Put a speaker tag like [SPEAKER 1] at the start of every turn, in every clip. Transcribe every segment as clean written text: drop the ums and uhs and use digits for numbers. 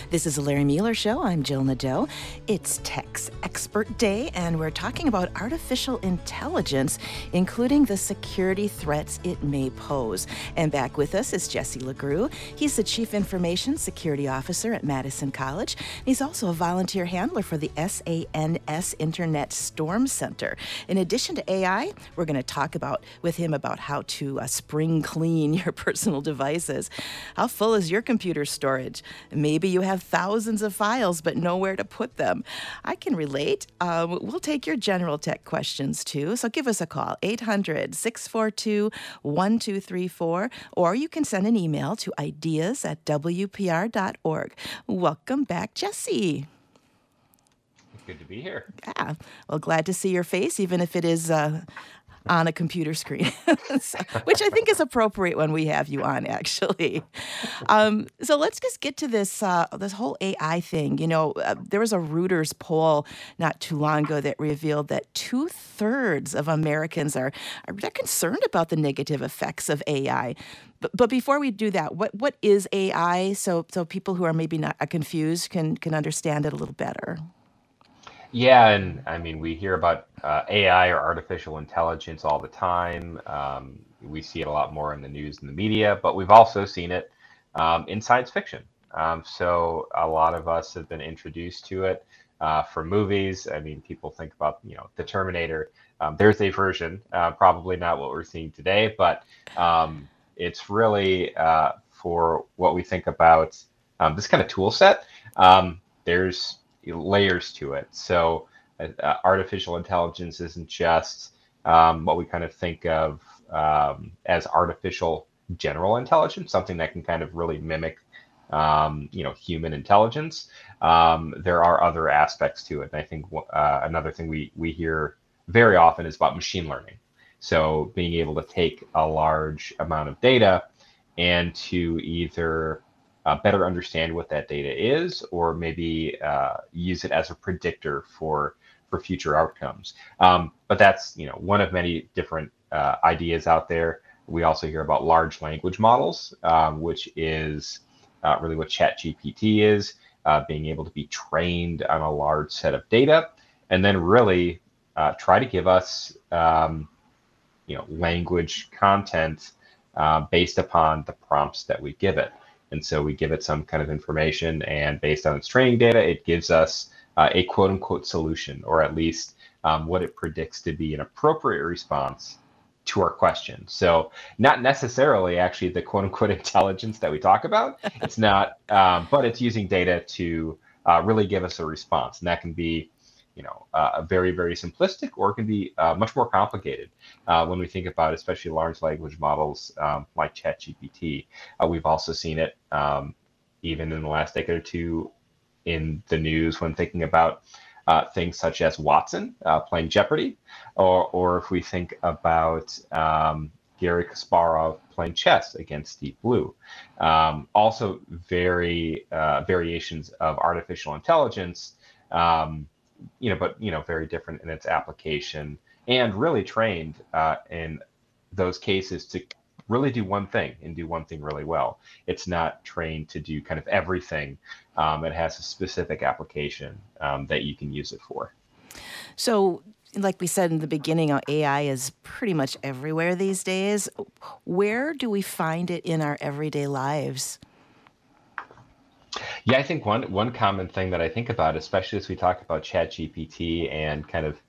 [SPEAKER 1] This is the Larry Mueller Show. I'm Jill Nadeau. It's Tech's Expert Day, and we're talking about artificial intelligence, including the security threats it may pose. And back with us is Jesse LeGroux. He's the Chief Information Security Officer at Madison College. He's also a volunteer handler for the SANS Internet Storm Center. In addition to AI, we're going to talk with him about how to spring clean your personal devices. How full is your computer storage? Maybe you have thousands of files but nowhere to put them. I can relate. We'll take your general tech questions too. So give us a call, 800-642-1234, or you can send an email to ideas@wpr.org. Welcome back, Jesse.
[SPEAKER 2] Good to be here.
[SPEAKER 1] Yeah. Well, glad to see your face, even if it is on a computer screen, which I think is appropriate when we have you on, actually. So let's just get to this whole AI thing. You know, there was a Reuters poll not too long ago that revealed that 2/3 of Americans are concerned about the negative effects of AI. But before we do that, what is AI? So people who are maybe not confused can understand it a little better.
[SPEAKER 2] Yeah, and I mean, we hear about AI or artificial intelligence all the time. We see it a lot more in the news and the media, but we've also seen it in science fiction. So a lot of us have been introduced to it from movies. I mean, people think about, the Terminator. There's a version, probably not what we're seeing today, but it's really for what we think about this kind of tool set. There's layers to it. So artificial intelligence isn't just what we kind of think of as artificial general intelligence, something that can kind of really mimic, human intelligence. There are other aspects to it. And I think another thing we hear very often is about machine learning. So being able to take a large amount of data and to either better understand what that data is, or maybe use it as a predictor for future outcomes. But that's one of many different ideas out there. We also hear about large language models, which is really what ChatGPT is, being able to be trained on a large set of data, and then really try to give us language content based upon the prompts that we give it. And so we give it some kind of information, and based on its training data, it gives us a quote unquote solution, or at least what it predicts to be an appropriate response to our question. So not necessarily actually the quote unquote intelligence that we talk about. It's not, but it's using data to really give us a response. And that can be, very, very simplistic, or it can be much more complicated when we think about especially large language models like ChatGPT. We've also seen it even in the last decade or two in the news when thinking about things such as Watson playing Jeopardy, or if we think about Garry Kasparov playing chess against Deep Blue. Also very variations of artificial intelligence, but very different in its application, and really trained in those cases to really do one thing and do one thing really well. It's not trained to do kind of everything. It has a specific application that you can use it for.
[SPEAKER 1] So, like we said in the beginning, AI is pretty much everywhere these days. Where do we find it in our everyday lives?
[SPEAKER 2] Yeah, I think one common thing that I think about, especially as we talk about ChatGPT and kind of,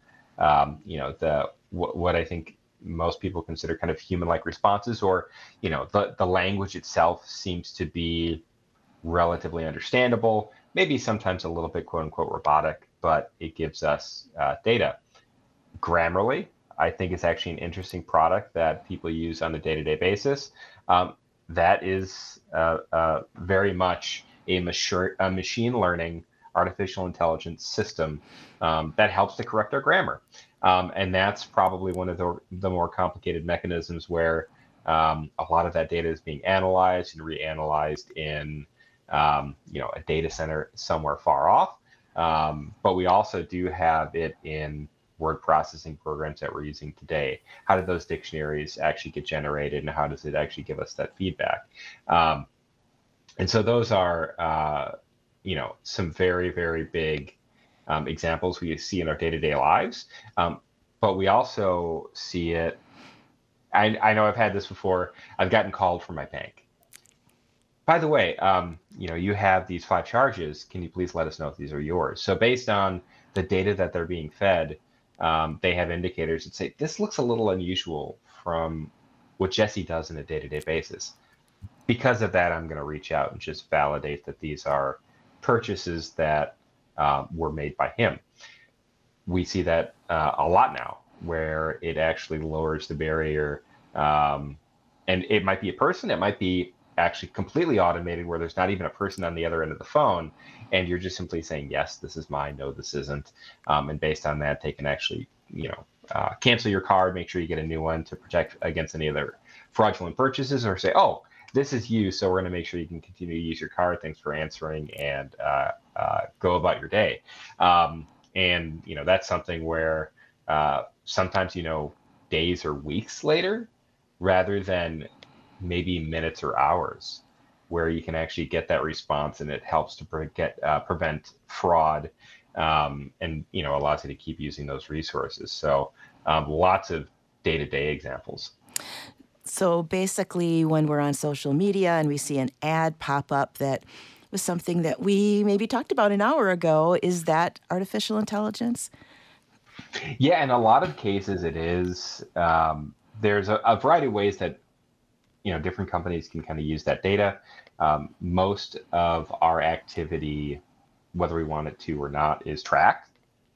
[SPEAKER 2] what I think most people consider kind of human-like responses, or the language itself seems to be relatively understandable, maybe sometimes a little bit quote unquote robotic, but it gives us data. Grammarly, I think, is actually an interesting product that people use on a day-to-day basis. That is very much a machine learning artificial intelligence system that helps to correct our grammar. And that's probably one of the more complicated mechanisms where a lot of that data is being analyzed and reanalyzed in a data center somewhere far off. But we also do have it in word processing programs that we're using today. How did those dictionaries actually get generated, and how does it actually give us that feedback? And so those are some very, very big examples we see in our day-to-day lives. But we also see it. I know I've had this before. I've gotten called from my bank. By the way, you have these 5 charges. Can you please let us know if these are yours? So based on the data that they're being fed, they have indicators that say this looks a little unusual from what Jesse does on a day-to-day basis. Because of that, I'm going to reach out and just validate that these are purchases that were made by him. We see that a lot now, where it actually lowers the barrier. And it might be a person, it might be actually completely automated where there's not even a person on the other end of the phone, and you're just simply saying, yes, this is mine, no, this isn't. And based on that, they can actually, cancel your card, make sure you get a new one to protect against any other fraudulent purchases, or say, oh, this is you, so we're going to make sure you can continue to use your card. Thanks for answering, and go about your day. And that's something where sometimes days or weeks later, rather than maybe minutes or hours, where you can actually get that response, and it helps to prevent fraud, and allows you to keep using those resources. So lots of day-to-day examples.
[SPEAKER 1] So basically, when we're on social media and we see an ad pop up that was something that we maybe talked about an hour ago, is that artificial intelligence?
[SPEAKER 2] Yeah, in a lot of cases it is. There's a variety of ways that different companies can kind of use that data. Most of our activity, whether we want it to or not, is tracked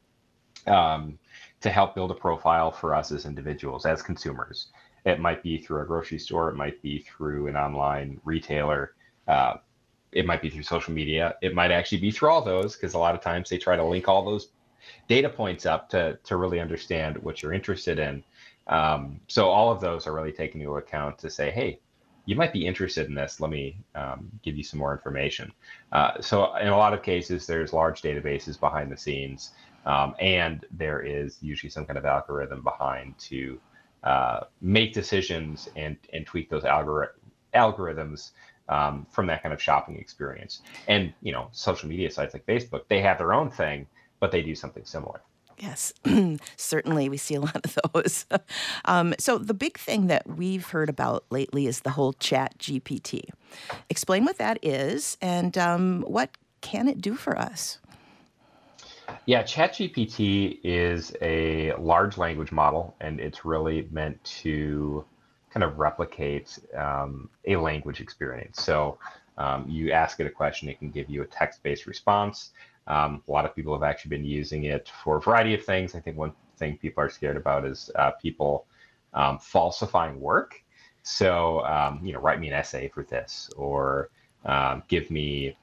[SPEAKER 2] to help build a profile for us as individuals, as consumers. It might be through a grocery store, it might be through an online retailer, it might be through social media, it might actually be through all those, because a lot of times they try to link all those data points up to really understand what you're interested in. So all of those are really taken into account to say, hey, you might be interested in this. Let me give you some more information. So in a lot of cases, there's large databases behind the scenes, and there is usually some kind of algorithm behind to make decisions and tweak those algorithms from that kind of shopping experience. And social media sites like Facebook, they have their own thing, but they do something similar.
[SPEAKER 1] Yes, certainly we see a lot of those. So the big thing that we've heard about lately is the whole ChatGPT. Explain what that is, and what can it do for us?
[SPEAKER 2] Yeah, ChatGPT is a large language model, and it's really meant to kind of replicate a language experience. So you ask it a question, it can give you a text-based response. A lot of people have actually been using it for a variety of things. I think one thing people are scared about is people falsifying work. So, write me an essay for this, or give me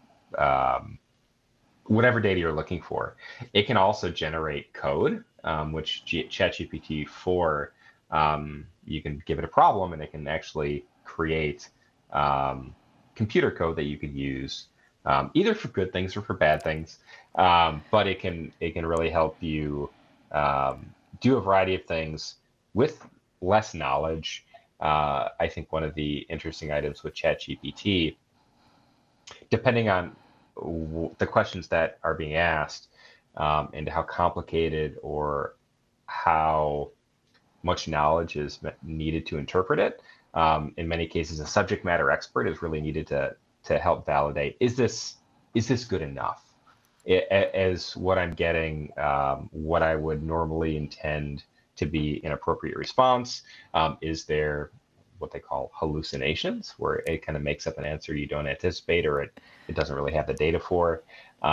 [SPEAKER 2] whatever data you're looking for. It can also generate code, which ChatGPT 4, you can give it a problem, and it can actually create computer code that you could use either for good things or for bad things. But it can really help you do a variety of things with less knowledge. I think one of the interesting items with ChatGPT, depending on the questions that are being asked, and how complicated or how much knowledge is needed to interpret it, in many cases, a subject matter expert is really needed to help validate, is this good enough? As what I'm getting, what I would normally intend to be an appropriate response? Is there what they call hallucinations, where it kind of makes up an answer you don't anticipate, or it doesn't really have the data for?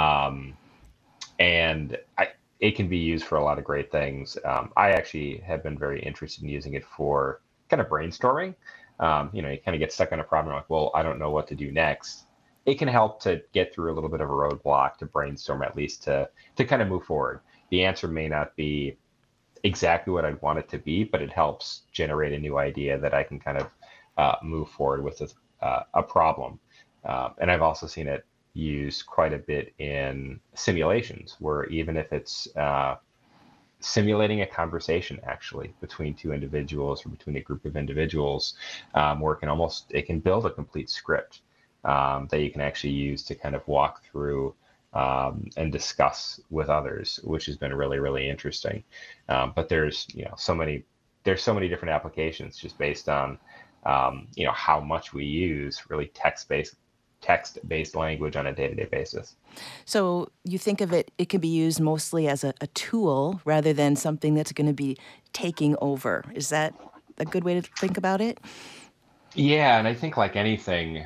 [SPEAKER 2] And it can be used for a lot of great things. I actually have been very interested in using it for kind of brainstorming. You kind of get stuck on a problem, like, well, I don't know what to do next. It can help to get through a little bit of a roadblock, to brainstorm, at least to kind of move forward. The answer may not be exactly what I'd want it to be, but it helps generate a new idea that I can kind of move forward with a problem. And I've also seen it used quite a bit in simulations, where even if it's simulating a conversation actually between two individuals or between a group of individuals, where it can build a complete script. that you can actually use to kind of walk through and discuss with others, which has been really, really interesting. But there's there's so many different applications just based on how much we use really text-based language on a day-to-day basis.
[SPEAKER 1] So you think of it, it can be used mostly as a tool rather than something that's going to be taking over. Is that a good way to think about it?
[SPEAKER 2] Yeah, and I think like anything,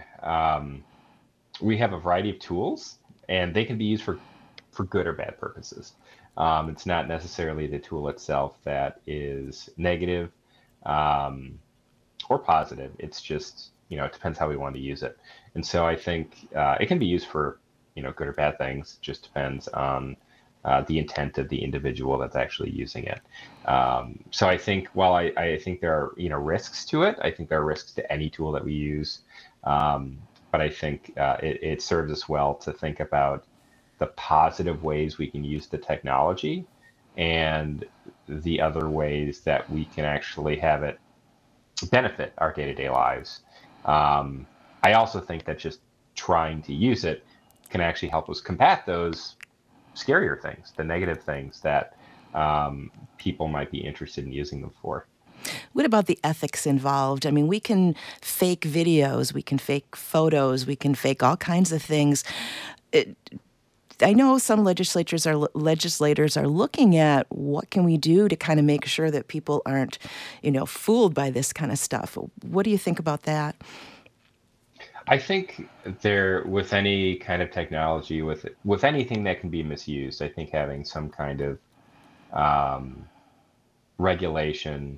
[SPEAKER 2] we have a variety of tools, and they can be used for good or bad purposes. It's not necessarily the tool itself that is negative um, or positive. It's just it depends how we want to use it. And so I think it can be used for good or bad things. It just depends on the intent of the individual that's actually using it. So I think while I think there are risks to it, I think there are risks to any tool that we use. But I think it serves us well to think about the positive ways we can use the technology and the other ways that we can actually have it benefit our day-to-day lives. I also think that just trying to use it can actually help us combat those scarier things, the negative things that people might be interested in using them for.
[SPEAKER 1] What about the ethics involved? I mean, we can fake videos, we can fake photos, we can fake all kinds of things. It, I know some legislators are looking at what can we do to kind of make sure that people aren't, fooled by this kind of stuff. What do you think about that?
[SPEAKER 2] I think with any kind of technology, with anything that can be misused, I think having some kind of um, regulation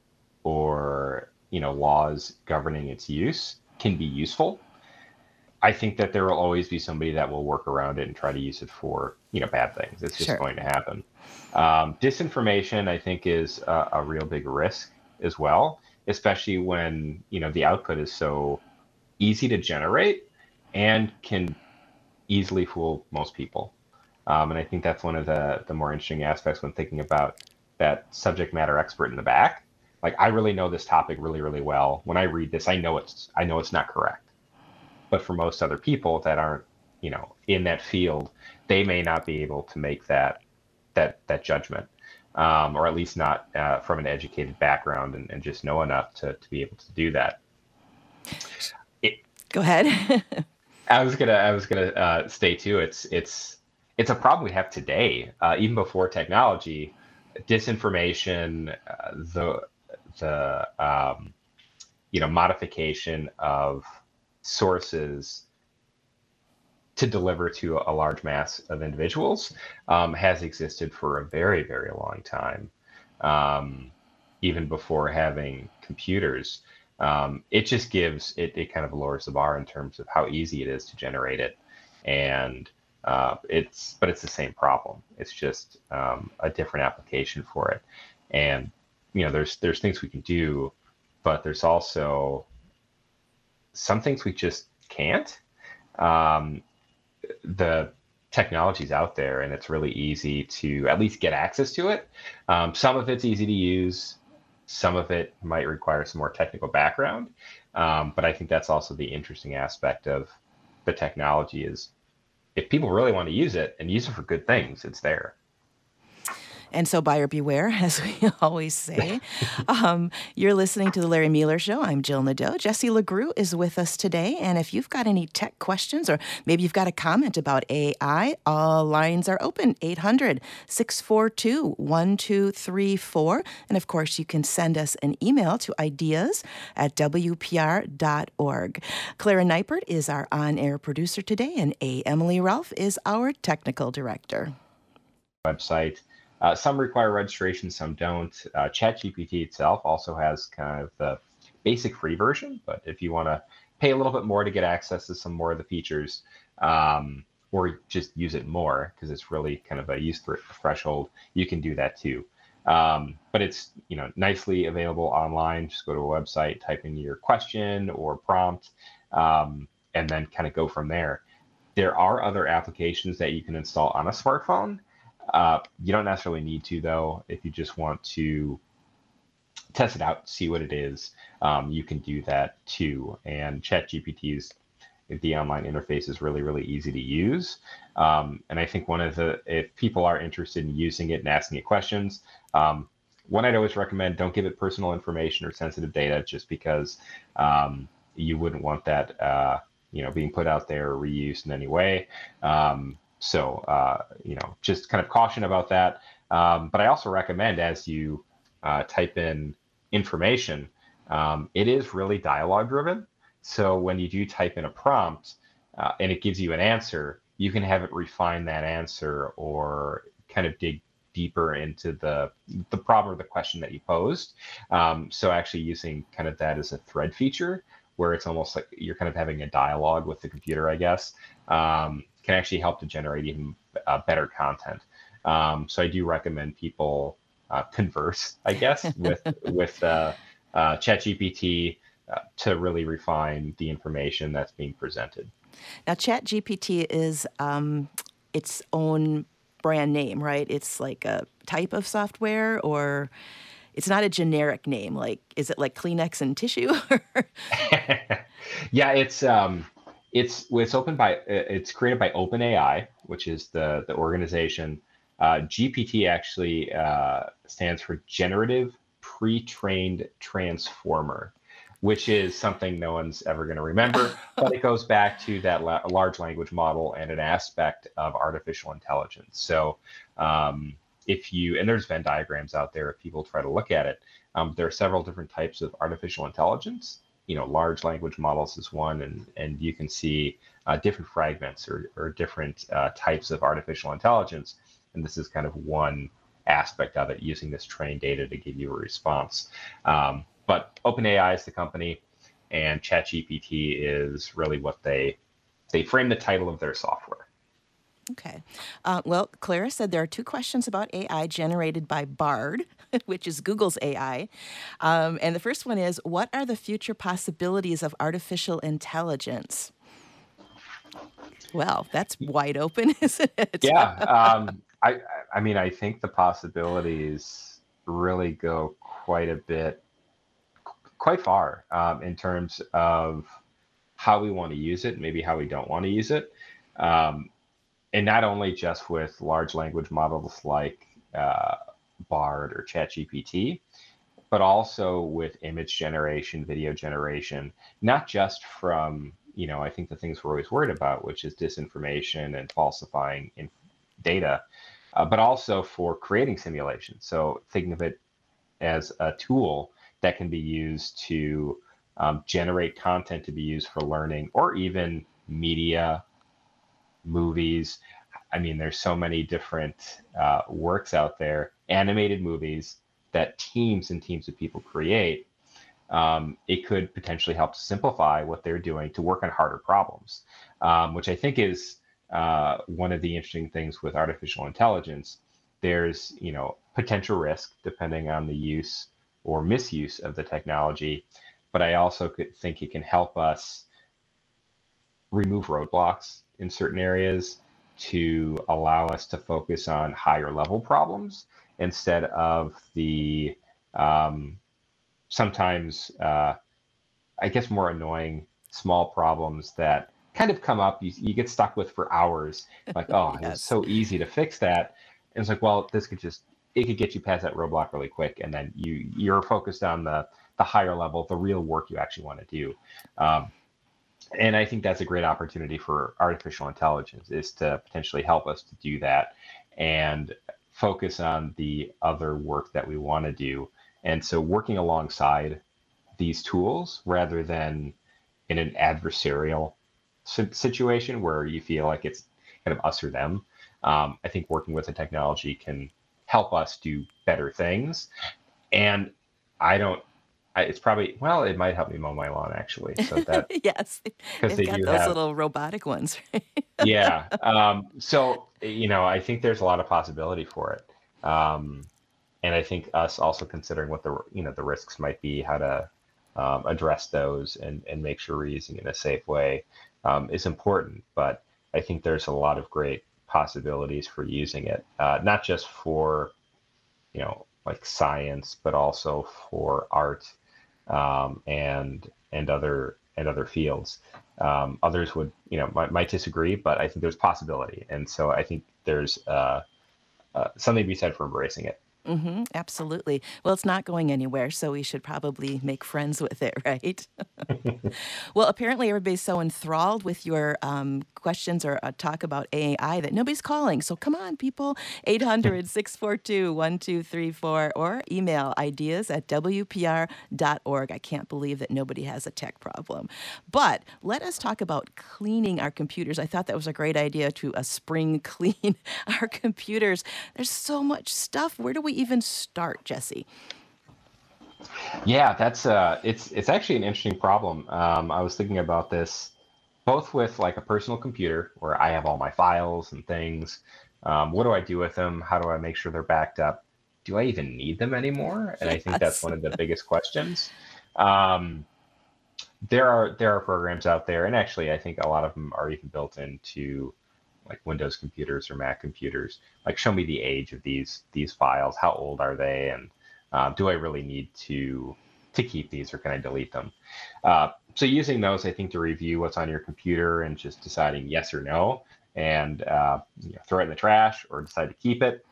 [SPEAKER 2] or laws governing its use can be useful. I think that there will always be somebody that will work around it and try to use it for bad things. It's just
[SPEAKER 1] Sure.
[SPEAKER 2] going to happen. Disinformation, I think, is a real big risk as well, especially when the output is so easy to generate and can easily fool most people. And I think that's one of the more interesting aspects when thinking about that subject matter expert in the back. Like, I really know this topic really, really well. When I read this, I know it's not correct. But for most other people that aren't, in that field, they may not be able to make that judgment, or at least not from an educated background and just know enough to be able to do that. It,
[SPEAKER 1] Go ahead.
[SPEAKER 2] I was gonna stay too. It's a problem we have today, even before technology. Disinformation, the modification of sources to deliver to a large mass of individuals has existed for a very, very long time, even before having computers. It just it kind of lowers the bar in terms of how easy it is to generate it, and but it's the same problem. It's just a different application for it, and there's things we can do, but there's also some things we just can't. Um, the technology's out there, and it's really easy to at least get access to it. Some of it's easy to use. Some of it might require some more technical background. But I think that's also the interesting aspect of the technology is if people really want to use it and use it for good things, it's there.
[SPEAKER 1] And so buyer beware, as we always say. You're listening to The Larry Mueller Show. I'm Jill Nadeau. Jesse LeGroux is with us today. And if you've got any tech questions or maybe you've got a comment about AI, all lines are open, 800-642-1234. And of course, you can send us an email to ideas@wpr.org. Clara Neipert is our on-air producer today, and A. Emily Ralph is our technical director.
[SPEAKER 2] Website. Some require registration, some don't. ChatGPT itself also has kind of the basic free version, but if you want to pay a little bit more to get access to some more of the features, or just use it more because it's really kind of a use threshold, you can do that too. But it's nicely available online. Just go to a website, type in your question or prompt, and then kind of go from there. There are other applications that you can install on a smartphone. You don't necessarily need to, though. If you just want to test it out, see what it is, you can do that too. And ChatGPT is the online interface is really, really easy to use. And I think if people are interested in using it and asking it questions, one I'd always recommend, don't give it personal information or sensitive data, just because you wouldn't want that being put out there or reused in any way. Just kind of caution about that. But I also recommend, as you type in information, it is really dialogue driven. So when you do type in a prompt and it gives you an answer, you can have it refine that answer or kind of dig deeper into the problem or the question that you posed. So actually using kind of that as a thread feature, where it's almost like you're kind of having a dialogue with the computer, I guess, can actually help to generate even better content. So I do recommend people converse, I guess, with ChatGPT to really refine the information that's being presented.
[SPEAKER 1] Now, ChatGPT is its own brand name, right? It's like a type of software, or it's not a generic name. Like, is it like Kleenex and tissue?
[SPEAKER 2] Yeah, it's created by OpenAI, which is the organization. GPT actually stands for Generative Pre-trained Transformer, which is something no one's ever going to remember, but it goes back to that large language model and an aspect of artificial intelligence. So and there's Venn diagrams out there if people try to look at it. There are several different types of artificial intelligence. Large language models is one, and you can see different fragments or different types of artificial intelligence. And this is kind of one aspect of it, using this trained data to give you a response. But OpenAI is the company, and ChatGPT is really what they frame the title of their software.
[SPEAKER 1] Okay. Well, Clara said there are 2 questions about AI generated by Bard, which is Google's AI. And the first one is, what are the future possibilities of artificial intelligence? Well, that's wide open, isn't it?
[SPEAKER 2] Yeah. I mean, I think the possibilities really go quite far in terms of how we want to use it, maybe how we don't want to use it. And not only just with large language models like Bard or ChatGPT, but also with image generation, video generation, not just from, I think the things we're always worried about, which is disinformation and falsifying data, but also for creating simulations. So thinking of it as a tool that can be used to generate content to be used for learning, or even media, movies. I mean, there's so many different works out there, animated movies that teams and teams of people create. It could potentially help simplify what they're doing to work on harder problems, which I think is one of the interesting things with artificial intelligence. There's, potential risk depending on the use or misuse of the technology, but I also think it can help us remove roadblocks in certain areas to allow us to focus on higher level problems instead of the sometimes, I guess, more annoying small problems that kind of come up, you get stuck with for hours. Like, oh,
[SPEAKER 1] Yes.
[SPEAKER 2] it's so easy to fix that. And it's like, well, it could get you past that roadblock really quick. And then you're focused on the higher level, the real work you actually want to do. And I think that's a great opportunity for artificial intelligence, is to potentially help us to do that and focus on the other work that we want to do. And so working alongside these tools rather than in an adversarial situation where you feel like it's kind of us or them. I think working with the technology can help us do better things. And it's probably, well, it might help me mow my lawn, actually. So that,
[SPEAKER 1] Yes,
[SPEAKER 2] because
[SPEAKER 1] they've
[SPEAKER 2] they
[SPEAKER 1] got
[SPEAKER 2] do
[SPEAKER 1] those
[SPEAKER 2] have,
[SPEAKER 1] little robotic ones.
[SPEAKER 2] yeah. So, I think there's a lot of possibility for it. And I think us also considering what the risks might be, how to address those and make sure we're using it in a safe way is important. But I think there's a lot of great possibilities for using it, not just for, like science, but also for art and other and other fields. Others would, might disagree, but I think there's possibility. And so I think there's something to be said for embracing it.
[SPEAKER 1] Absolutely. Well, it's not going anywhere, so we should probably make friends with it, right? Well, apparently everybody's so enthralled with your questions or talk about AI that nobody's calling. So come on, people, 800-642-1234 or email ideas@wpr.org. I can't believe that nobody has a tech problem. But let us talk about cleaning our computers. I thought that was a great idea to spring clean our computers. There's so much stuff. Where do we even start, Jesse?
[SPEAKER 2] Yeah, that's it's actually an interesting problem. I was thinking about this both with like a personal computer where I have all my files and things. What do I do with them? How do I make sure they're backed up? Do I even need them anymore? And I think that's
[SPEAKER 1] Yes.
[SPEAKER 2] one of the biggest questions. Um, there are programs out there, and actually I think a lot of them are even built into like Windows computers or Mac computers. Like, show me the age of these files. How old are they? And do I really need to keep these, or can I delete them? So using those, I think, to review what's on your computer and just deciding yes or no, and throw it in the trash or decide to keep it.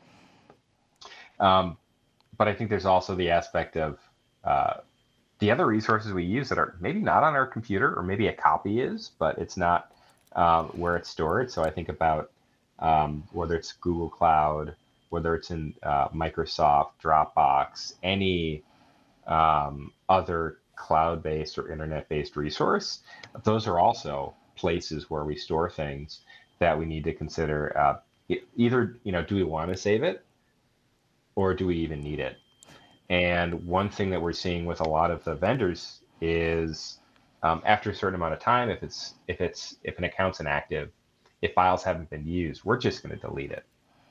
[SPEAKER 2] But I think there's also the aspect of the other resources we use that are maybe not on our computer, or maybe a copy is, but it's not where it's stored. So I think about whether it's Google Cloud, whether it's in Microsoft, Dropbox, any other cloud-based or internet-based resource. Those are also places where we store things that we need to consider. Either, do we want to save it, or do we even need it? And one thing that we're seeing with a lot of the vendors is after a certain amount of time, if an account's inactive, if files haven't been used, we're just going to delete it.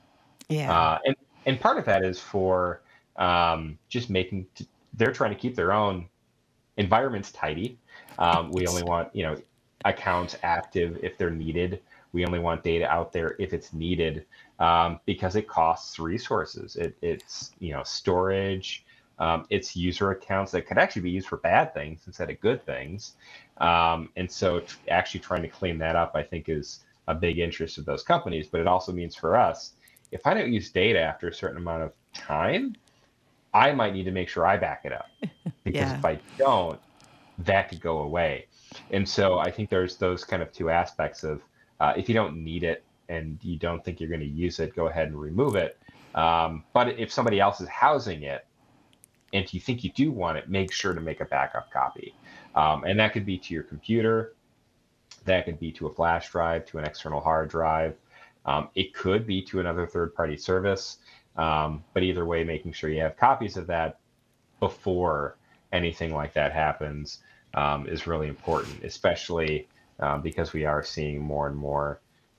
[SPEAKER 1] Yeah.
[SPEAKER 2] And part of that is for just they're trying to keep their own environments tidy. We only want accounts active if they're needed. We only want data out there if it's needed, because it costs resources. It's storage. It's user accounts that could actually be used for bad things instead of good things. And so actually trying to clean that up, I think, is a big interest of those companies. But it also means for us, if I don't use data after a certain amount of time, I might need to make sure I back it up, because
[SPEAKER 1] Yeah.
[SPEAKER 2] if I don't, that could go away. And so I think there's those kind of two aspects of if you don't need it and you don't think you're going to use it, go ahead and remove it. But if somebody else is housing it and you think you do want it, make sure to make a backup copy. And that could be to your computer, that could be to a flash drive, to an external hard drive. It could be to another third-party service. But either way, making sure you have copies of that before anything like that happens is really important, especially because we are seeing more and more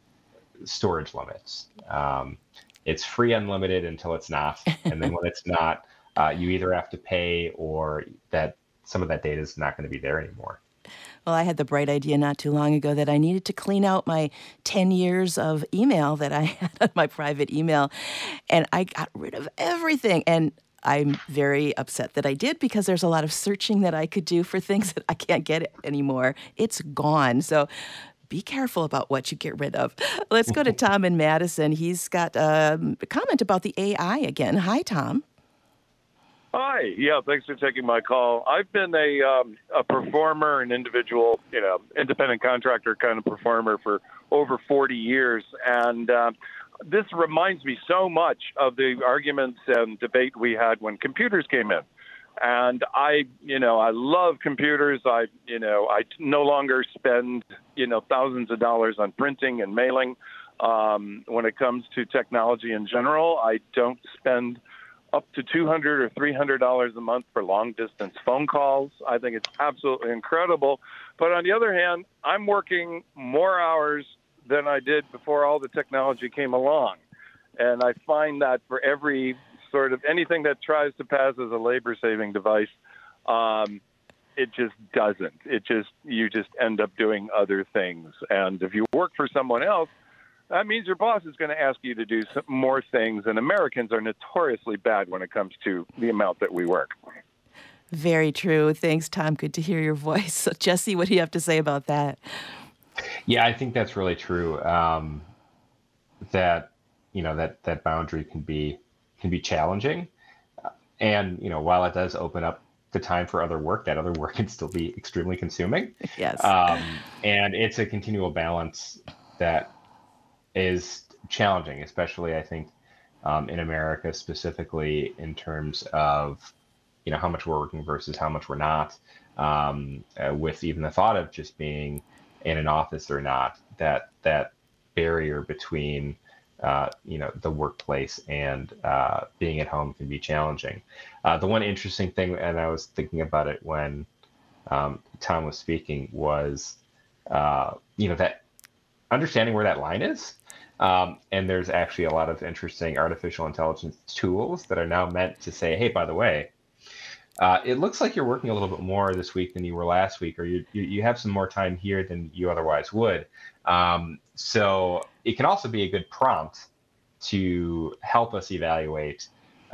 [SPEAKER 2] storage limits. It's free unlimited until it's not. And then when it's not, you either have to pay, or that some of that data is not going to be there anymore.
[SPEAKER 1] Well, I had the bright idea not too long ago that I needed to clean out my 10 years of email that I had on my private email, and I got rid of everything. And I'm very upset that I did, because there's a lot of searching that I could do for things that I can't get anymore. It's gone. So be careful about what you get rid of. Let's go to Tom in Madison. He's got a comment about the AI again. Hi, Tom.
[SPEAKER 3] Hi. Yeah, thanks for taking my call. I've been a performer, an individual, independent contractor kind of performer for over 40 years. And this reminds me so much of the arguments and debate we had when computers came in. And I love computers. I no longer spend, thousands of dollars on printing and mailing. When it comes to technology in general, I don't spend up to $200 or $300 a month for long-distance phone calls. I think it's absolutely incredible. But on the other hand, I'm working more hours than I did before all the technology came along. And I find that for every sort of anything that tries to pass as a labor-saving device, it just doesn't. You just end up doing other things. And if you work for someone else, that means your boss is going to ask you to do some more things, and Americans are notoriously bad when it comes to the amount that we work.
[SPEAKER 1] Very true. Thanks, Tom. Good to hear your voice. So, Jesse, what do you have to say about that?
[SPEAKER 2] Yeah, I think that's really true. That that boundary can be challenging, and while it does open up the time for other work, that other work can still be extremely consuming.
[SPEAKER 1] Yes.
[SPEAKER 2] And it's a continual balance that is challenging, especially I think in America specifically in terms of how much we're working versus how much we're not. With even the thought of just being in an office or not, that barrier between the workplace and being at home can be challenging. The one interesting thing, and I was thinking about it when Tom was speaking, was that understanding where that line is. And there's actually a lot of interesting artificial intelligence tools that are now meant to say, hey, by the way, it looks like you're working a little bit more this week than you were last week, or you have some more time here than you otherwise would. So it can also be a good prompt to help us evaluate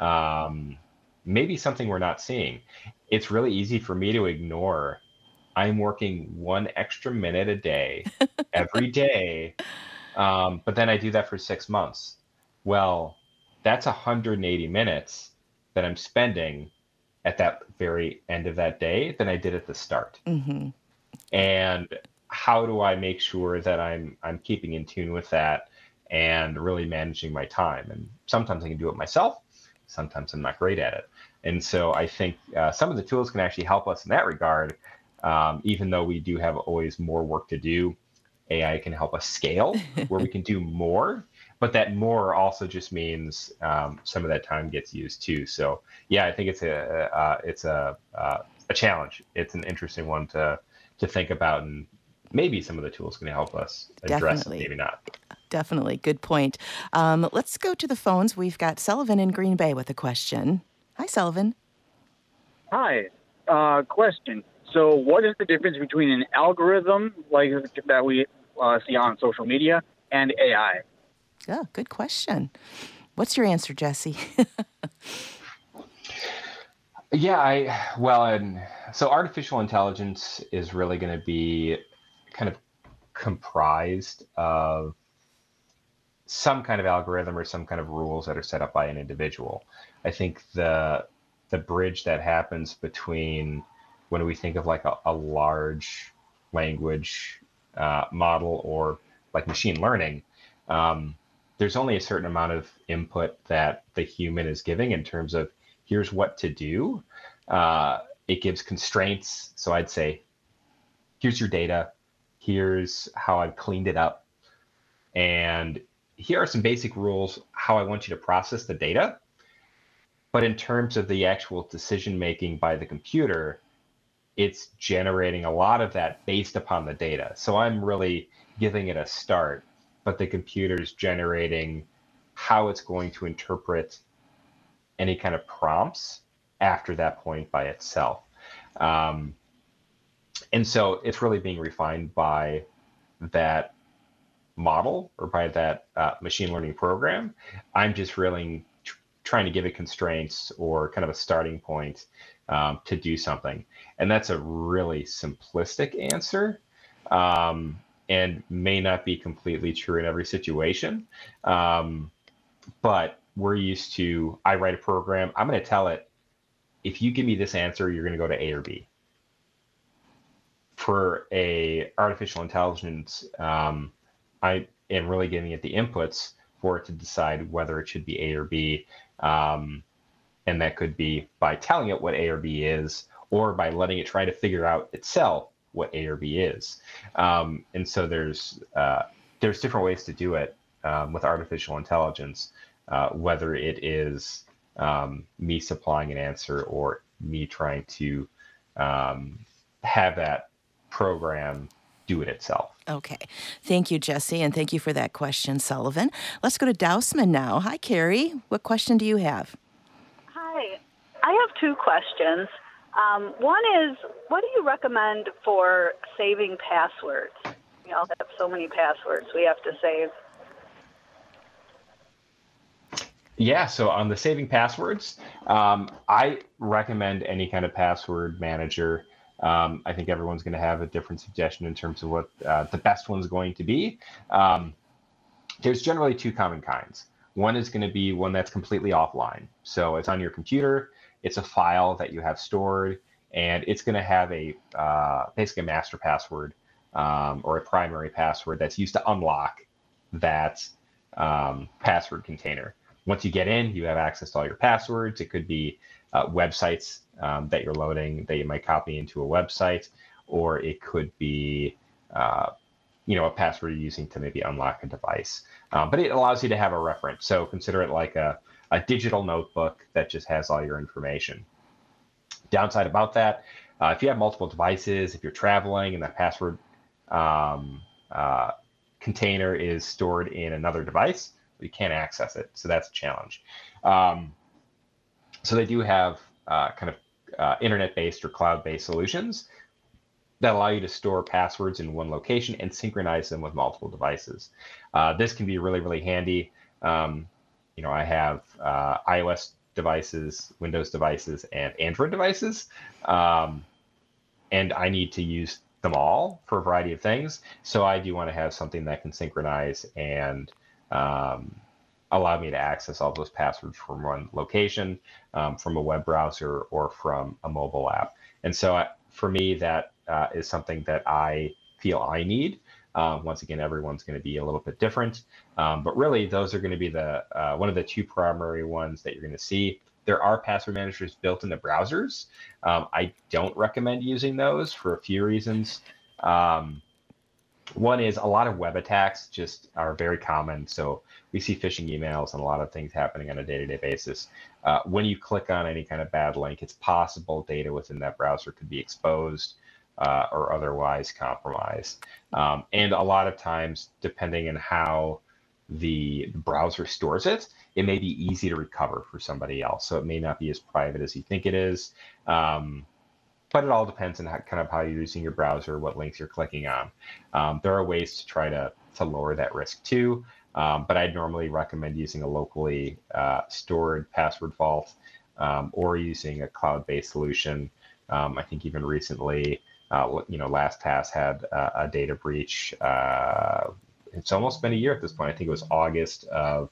[SPEAKER 2] maybe something we're not seeing. It's really easy for me to ignore. I'm working 1 extra minute a day, every day, but then I do that for 6 months. Well, that's 180 minutes that I'm spending at that very end of that day than I did at the start.
[SPEAKER 1] Mm-hmm.
[SPEAKER 2] And how do I make sure that I'm keeping in tune with that and really managing my time? And sometimes I can do it myself. Sometimes I'm not great at it. And so I think some of the tools can actually help us in that regard. Even though we do have always more work to do, AI can help us scale where we can do more. But that more also just means some of that time gets used too. So yeah, I think it's a challenge. It's an interesting one to think about, and maybe some of the tools can help us address it, maybe not.
[SPEAKER 1] Definitely. Good point. Let's go to the phones. We've got Sullivan in Green Bay with a question. Hi, Sullivan.
[SPEAKER 4] Hi. Question. So what is the difference between an algorithm like that we see on social media and AI?
[SPEAKER 1] Oh, good question. What's your answer, Jesse?
[SPEAKER 2] So artificial intelligence is really going to be kind of comprised of some kind of algorithm or some kind of rules that are set up by an individual. I think the bridge that happens between when we think of like a large language model or like machine learning, there's only a certain amount of input that the human is giving in terms of here's what to do. It gives constraints. So I'd say, here's your data. Here's how I've cleaned it up. And here are some basic rules how I want you to process the data. But in terms of the actual decision making by the computer, it's generating a lot of that based upon the data. So I'm really giving it a start, but the computer's generating how it's going to interpret any kind of prompts after that point by itself. And so it's really being refined by that model or by that machine learning program. I'm just really trying to give it constraints or kind of a starting point to do something. And that's a really simplistic answer and may not be completely true in every situation. But we're used to, I write a program, I'm going to tell it, if you give me this answer, you're going to go to A or B. For a artificial intelligence, I am really giving it the inputs for it to decide whether it should be A or B. And that could be by telling it what A or B is, or by letting it try to figure out itself what A or B is. And so there's different ways to do it with artificial intelligence, whether it is me supplying an answer or me trying to have that program do it itself.
[SPEAKER 1] Okay. Thank you, Jesse, and thank you for that question, Sullivan. Let's go to Dousman now. Hi, Carrie. What question do you have?
[SPEAKER 5] Hi. I have two questions. One is, what do you recommend for saving passwords? We all have so many passwords we have to save.
[SPEAKER 2] Yeah, so on the saving passwords, I recommend any kind of password manager. I think everyone's going to have a different suggestion in terms of what the best one's going to be. Um, there's generally two common kinds. One is going to be one that's completely offline. So it's on your computer, it's a file that you have stored, and it's going to have a basically a master password or a primary password that's used to unlock that password container. Once you get in, you have access to all your passwords. It could be websites that you're loading that you might copy into a website, or it could be a password you're using to maybe unlock a device. But it allows you to have a reference. So consider it like a digital notebook that just has all your information. Downside about that, if you have multiple devices, if you're traveling and that password container is stored in another device, you can't access it. So that's a challenge. So they do have internet-based or cloud-based solutions that allow you to store passwords in one location and synchronize them with multiple devices. This can be really, really handy. I have iOS devices, Windows devices, and Android devices. And I need to use them all for a variety of things. So I do want to have something that can synchronize and allow me to access all those passwords from one location, from a web browser or from a mobile app. And so for me, that is something that I feel I need. Once again, everyone's going to be a little bit different, but really those are going to be the one of the two primary ones that you're going to see. There are password managers built in the browsers. I don't recommend using those for a few reasons. One is a lot of web attacks just are very common. So we see phishing emails and a lot of things happening on a day-to-day basis. When you click on any kind of bad link, it's possible data within that browser could be exposed or otherwise compromised. And a lot of times, depending on how the browser stores it, it may be easy to recover for somebody else. So it may not be as private as you think it is. But it all depends on how you're using your browser, what links you're clicking on. There are ways to try to lower that risk too. But I'd normally recommend using a locally stored password vault or using a cloud-based solution. I think even recently, LastPass had a data breach. It's almost been a year at this point. I think it was August of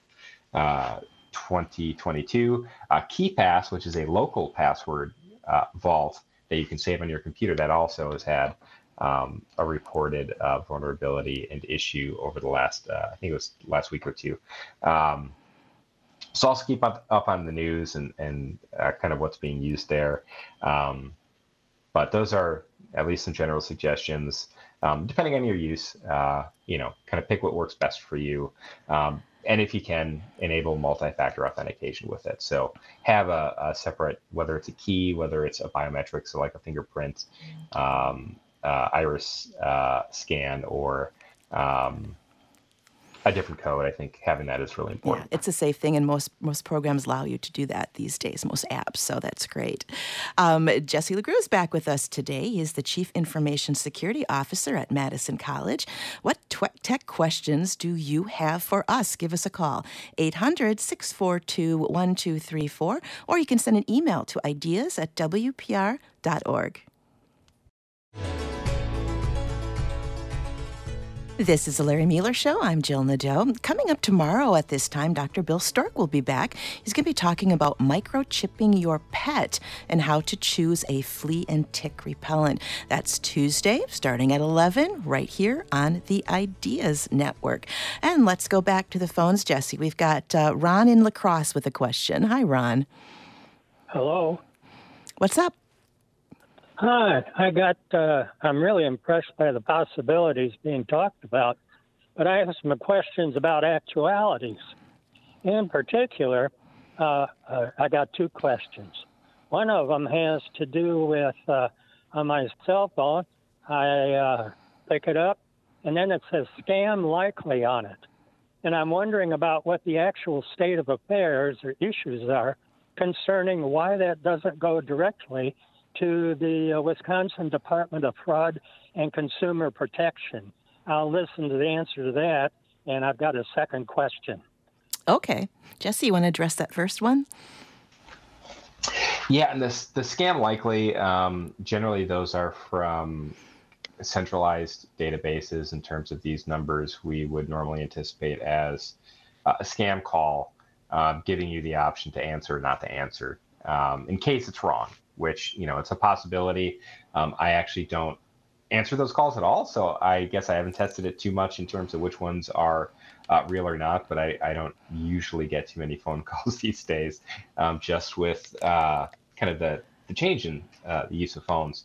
[SPEAKER 2] 2022. KeePass, which is a local password vault that you can save on your computer, that also has had a reported vulnerability and issue over the last, I think it was last week or two. So also keep up on the news and kind of what's being used there. But those are at least some general suggestions. Depending on your use, kind of pick what works best for you. And if you can, enable multi-factor authentication with it. So have a separate, whether it's a key, whether it's a biometric, so like a fingerprint, iris scan, or a different code. I think having that is really important.
[SPEAKER 1] Yeah, it's a safe thing, and most programs allow you to do that these days, most apps, so that's great. Jesse LeGrew is back with us today. He is the Chief Information Security Officer at Madison College. What tech questions do you have for us? Give us a call, 800-642-1234, or you can send an email to ideas@wpr.org. This is the Larry Mueller Show. I'm Jill Nadeau. Coming up tomorrow at this time, Dr. Bill Stork will be back. He's going to be talking about microchipping your pet and how to choose a flea and tick repellent. That's Tuesday, starting at 11, right here on the Ideas Network. And let's go back to the phones, Jesse. We've got Ron in La Crosse with a question. Hi, Ron.
[SPEAKER 6] Hello.
[SPEAKER 1] What's up?
[SPEAKER 6] Hi, I'm really impressed by the possibilities being talked about, but I have some questions about actualities. In particular, I got two questions. One of them has to do with on my cell phone, I pick it up, and then it says scam likely on it. And I'm wondering about what the actual state of affairs or issues are concerning why that doesn't go directly to the Wisconsin Department of Fraud and Consumer Protection. I'll listen to the answer to that, and I've got a second question.
[SPEAKER 1] Okay. Jesse, you want to address that first one?
[SPEAKER 2] Yeah, and the scam likely, generally those are from centralized databases. In terms of these numbers, we would normally anticipate as a scam call, giving you the option to answer or not to answer, in case it's wrong, which, it's a possibility. I actually don't answer those calls at all, so I guess I haven't tested it too much in terms of which ones are real or not, but I don't usually get too many phone calls these days, just with kind of the change in the use of phones.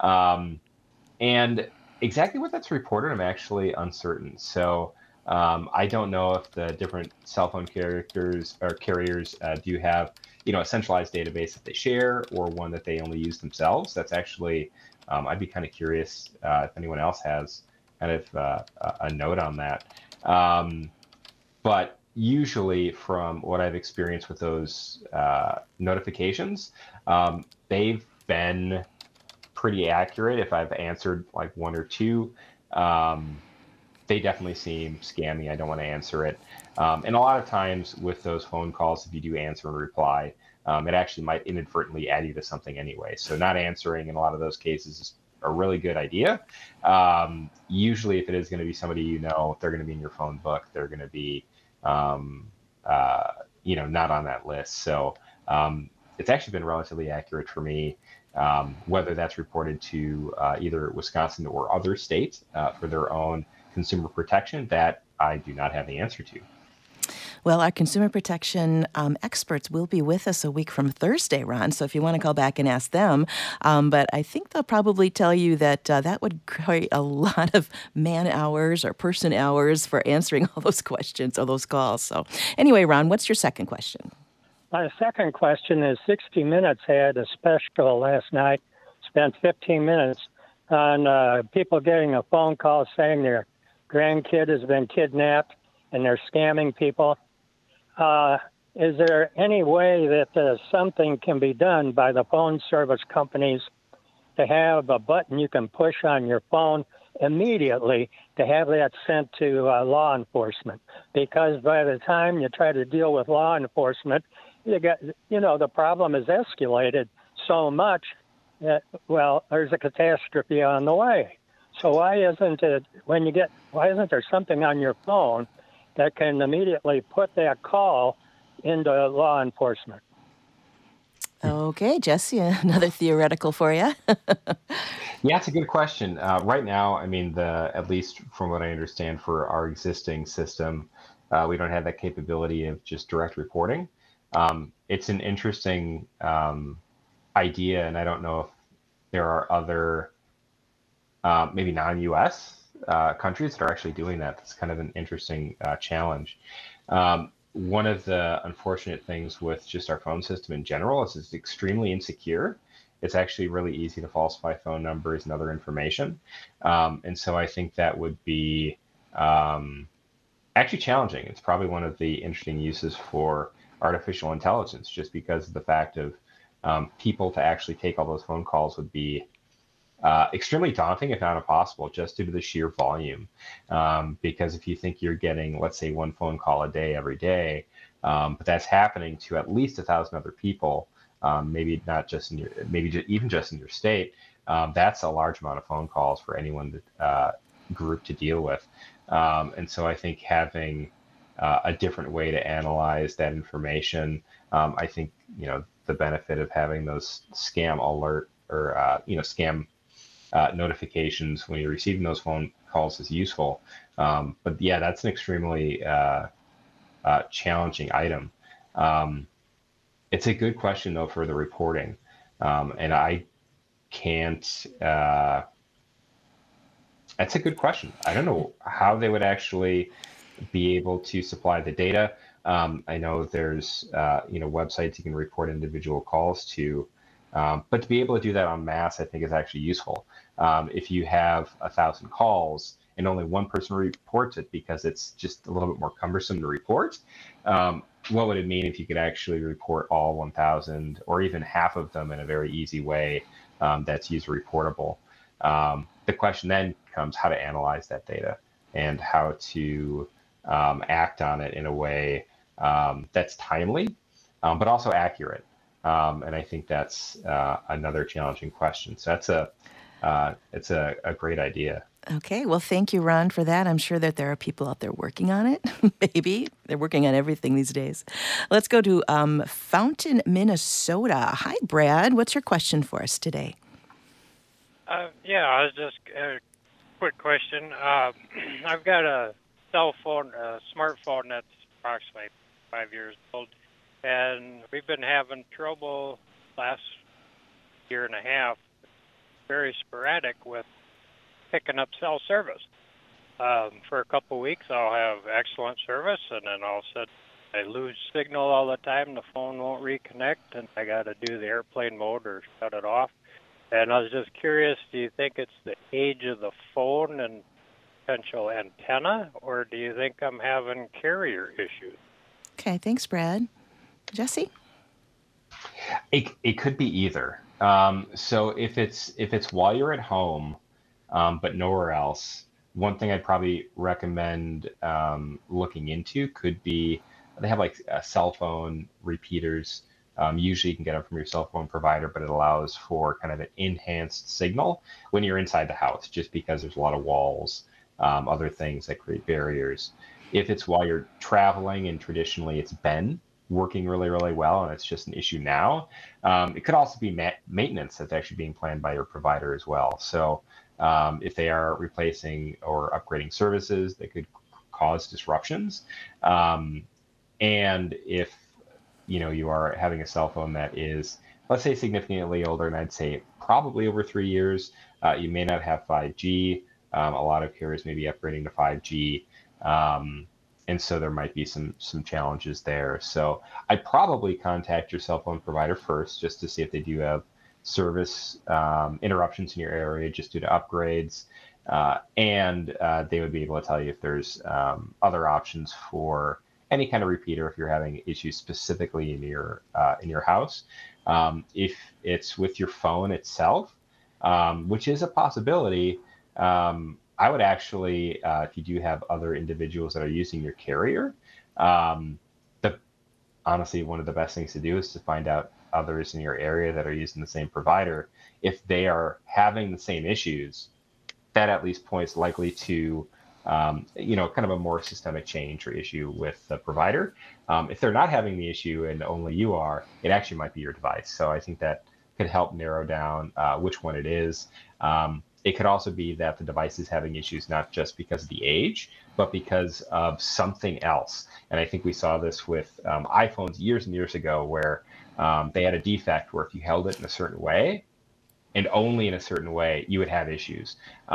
[SPEAKER 2] And exactly what that's reported, I'm actually uncertain. So I don't know if the different cell phone carriers do have, a centralized database that they share or one that they only use themselves. That's actually, I'd be kind of curious if anyone else has kind of a note on that. But usually, from what I've experienced with those notifications, they've been pretty accurate. If I've answered like one or two, they definitely seem scammy. I don't want to answer it. And a lot of times with those phone calls, if you do answer and reply, it actually might inadvertently add you to something anyway. So not answering in a lot of those cases is a really good idea. Usually, if it is going to be somebody they're going to be in your phone book. They're going to be, not on that list. So it's actually been relatively accurate for me. Whether that's reported to either Wisconsin or other states for their own consumer protection, that I do not have the answer to.
[SPEAKER 1] Well, our consumer protection experts will be with us a week from Thursday, Ron, so if you want to call back and ask them. But I think they'll probably tell you that that would create a lot of man hours or person hours for answering all those questions or those calls. So anyway, Ron, what's your second question?
[SPEAKER 6] My second question is 60 Minutes had a special last night, spent 15 minutes on people getting a phone call saying their grandkid has been kidnapped and they're scamming people. Is there any way that something can be done by the phone service companies to have a button you can push on your phone immediately to have that sent to law enforcement? Because by the time you try to deal with law enforcement, the problem is escalated so much that, there's a catastrophe on the way. So why isn't there something on your phone that can immediately put that call into law enforcement?
[SPEAKER 1] Okay, Jesse, another theoretical for you.
[SPEAKER 2] Yeah, it's a good question. Right now, I mean, at least from what I understand for our existing system, we don't have that capability of just direct reporting. It's an interesting idea, and I don't know if there are other maybe non-US countries that are actually doing that. That's kind of an interesting challenge. One of the unfortunate things with just our phone system in general is it's extremely insecure. It's actually really easy to falsify phone numbers and other information. And so I think that would be actually challenging. It's probably one of the interesting uses for artificial intelligence, just because of the fact of people to actually take all those phone calls would be extremely daunting, if not impossible, just due to the sheer volume. Because if you think you're getting, let's say, one phone call a day every day, but that's happening to at least 1,000 other people, maybe not just in your, even just in your state, that's a large amount of phone calls for anyone group to deal with. And so I think having a different way to analyze that information, I think the benefit of having those scam alert or scam notifications when you're receiving those phone calls is useful. But yeah, that's an extremely challenging item. It's a good question though for the reporting, and I can't. That's a good question. I don't know how they would actually be able to supply the data. I know there's websites you can report individual calls to. But to be able to do that en masse, I think is actually useful. If you have 1,000 calls and only one person reports it because it's just a little bit more cumbersome to report, what would it mean if you could actually report all 1,000 or even half of them in a very easy way that's user reportable? The question then becomes how to analyze that data and how to act on it in a way that's timely, but also accurate. And I think that's another challenging question. So it's a great idea.
[SPEAKER 1] Okay, well, thank you, Ron, for that. I'm sure that there are people out there working on it. Maybe they're working on everything these days. Let's go to Fountain, Minnesota. Hi, Brad. What's your question for us today?
[SPEAKER 7] Yeah, I was just a quick question. I've got a cell phone, a smartphone that's approximately 5 years old, and we've been having trouble last year and a half, very sporadic with picking up cell service. For a couple of weeks, I'll have excellent service, and then all of a sudden I lose signal all the time. The phone won't reconnect, and I got to do the airplane mode or shut it off. And I was just curious, do you think it's the age of the phone and potential antenna, or do you think I'm having carrier issues?
[SPEAKER 1] Okay, thanks, Brad. Jesse?
[SPEAKER 2] It could be either. So if it's while you're at home, but nowhere else, one thing I'd probably recommend looking into could be they have like cell phone repeaters. Usually you can get them from your cell phone provider, but it allows for kind of an enhanced signal when you're inside the house, just because there's a lot of walls, other things that create barriers. If it's while you're traveling and traditionally it's been working really, really well and it's just an issue now, it could also be maintenance that's actually being planned by your provider as well. So if they are replacing or upgrading services, they could cause disruptions. And if you are having a cell phone that is, let's say, significantly older, and I'd say probably over 3 years, you may not have 5G. A lot of carriers may be upgrading to 5G. And so there might be some challenges there. So I'd probably contact your cell phone provider first, just to see if they do have service interruptions in your area just due to upgrades. And they would be able to tell you if there's other options for any kind of repeater if you're having issues specifically in your house. If it's with your phone itself, which is a possibility, I would actually, if you do have other individuals that are using your carrier, honestly, one of the best things to do is to find out others in your area that are using the same provider. If they are having the same issues, that at least points likely to kind of a more systemic change or issue with the provider. If they're not having the issue and only you are, it actually might be your device. So I think that could help narrow down which one it is. It could also be that the device is having issues not just because of the age, but because of something else. And I think we saw this with iPhones years and years ago, where they had a defect where if you held it in a certain way, and only in a certain way, you would have issues.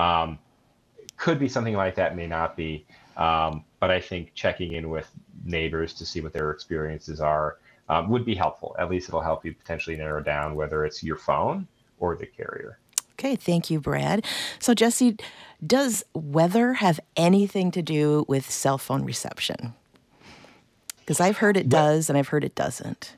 [SPEAKER 2] Could be something like that, may not be. But I think checking in with neighbors to see what their experiences are would be helpful. At least it'll help you potentially narrow down whether it's your phone or the carrier.
[SPEAKER 1] Okay, thank you, Brad. So, Jesse, does weather have anything to do with cell phone reception? Because I've heard it does, and I've heard it doesn't.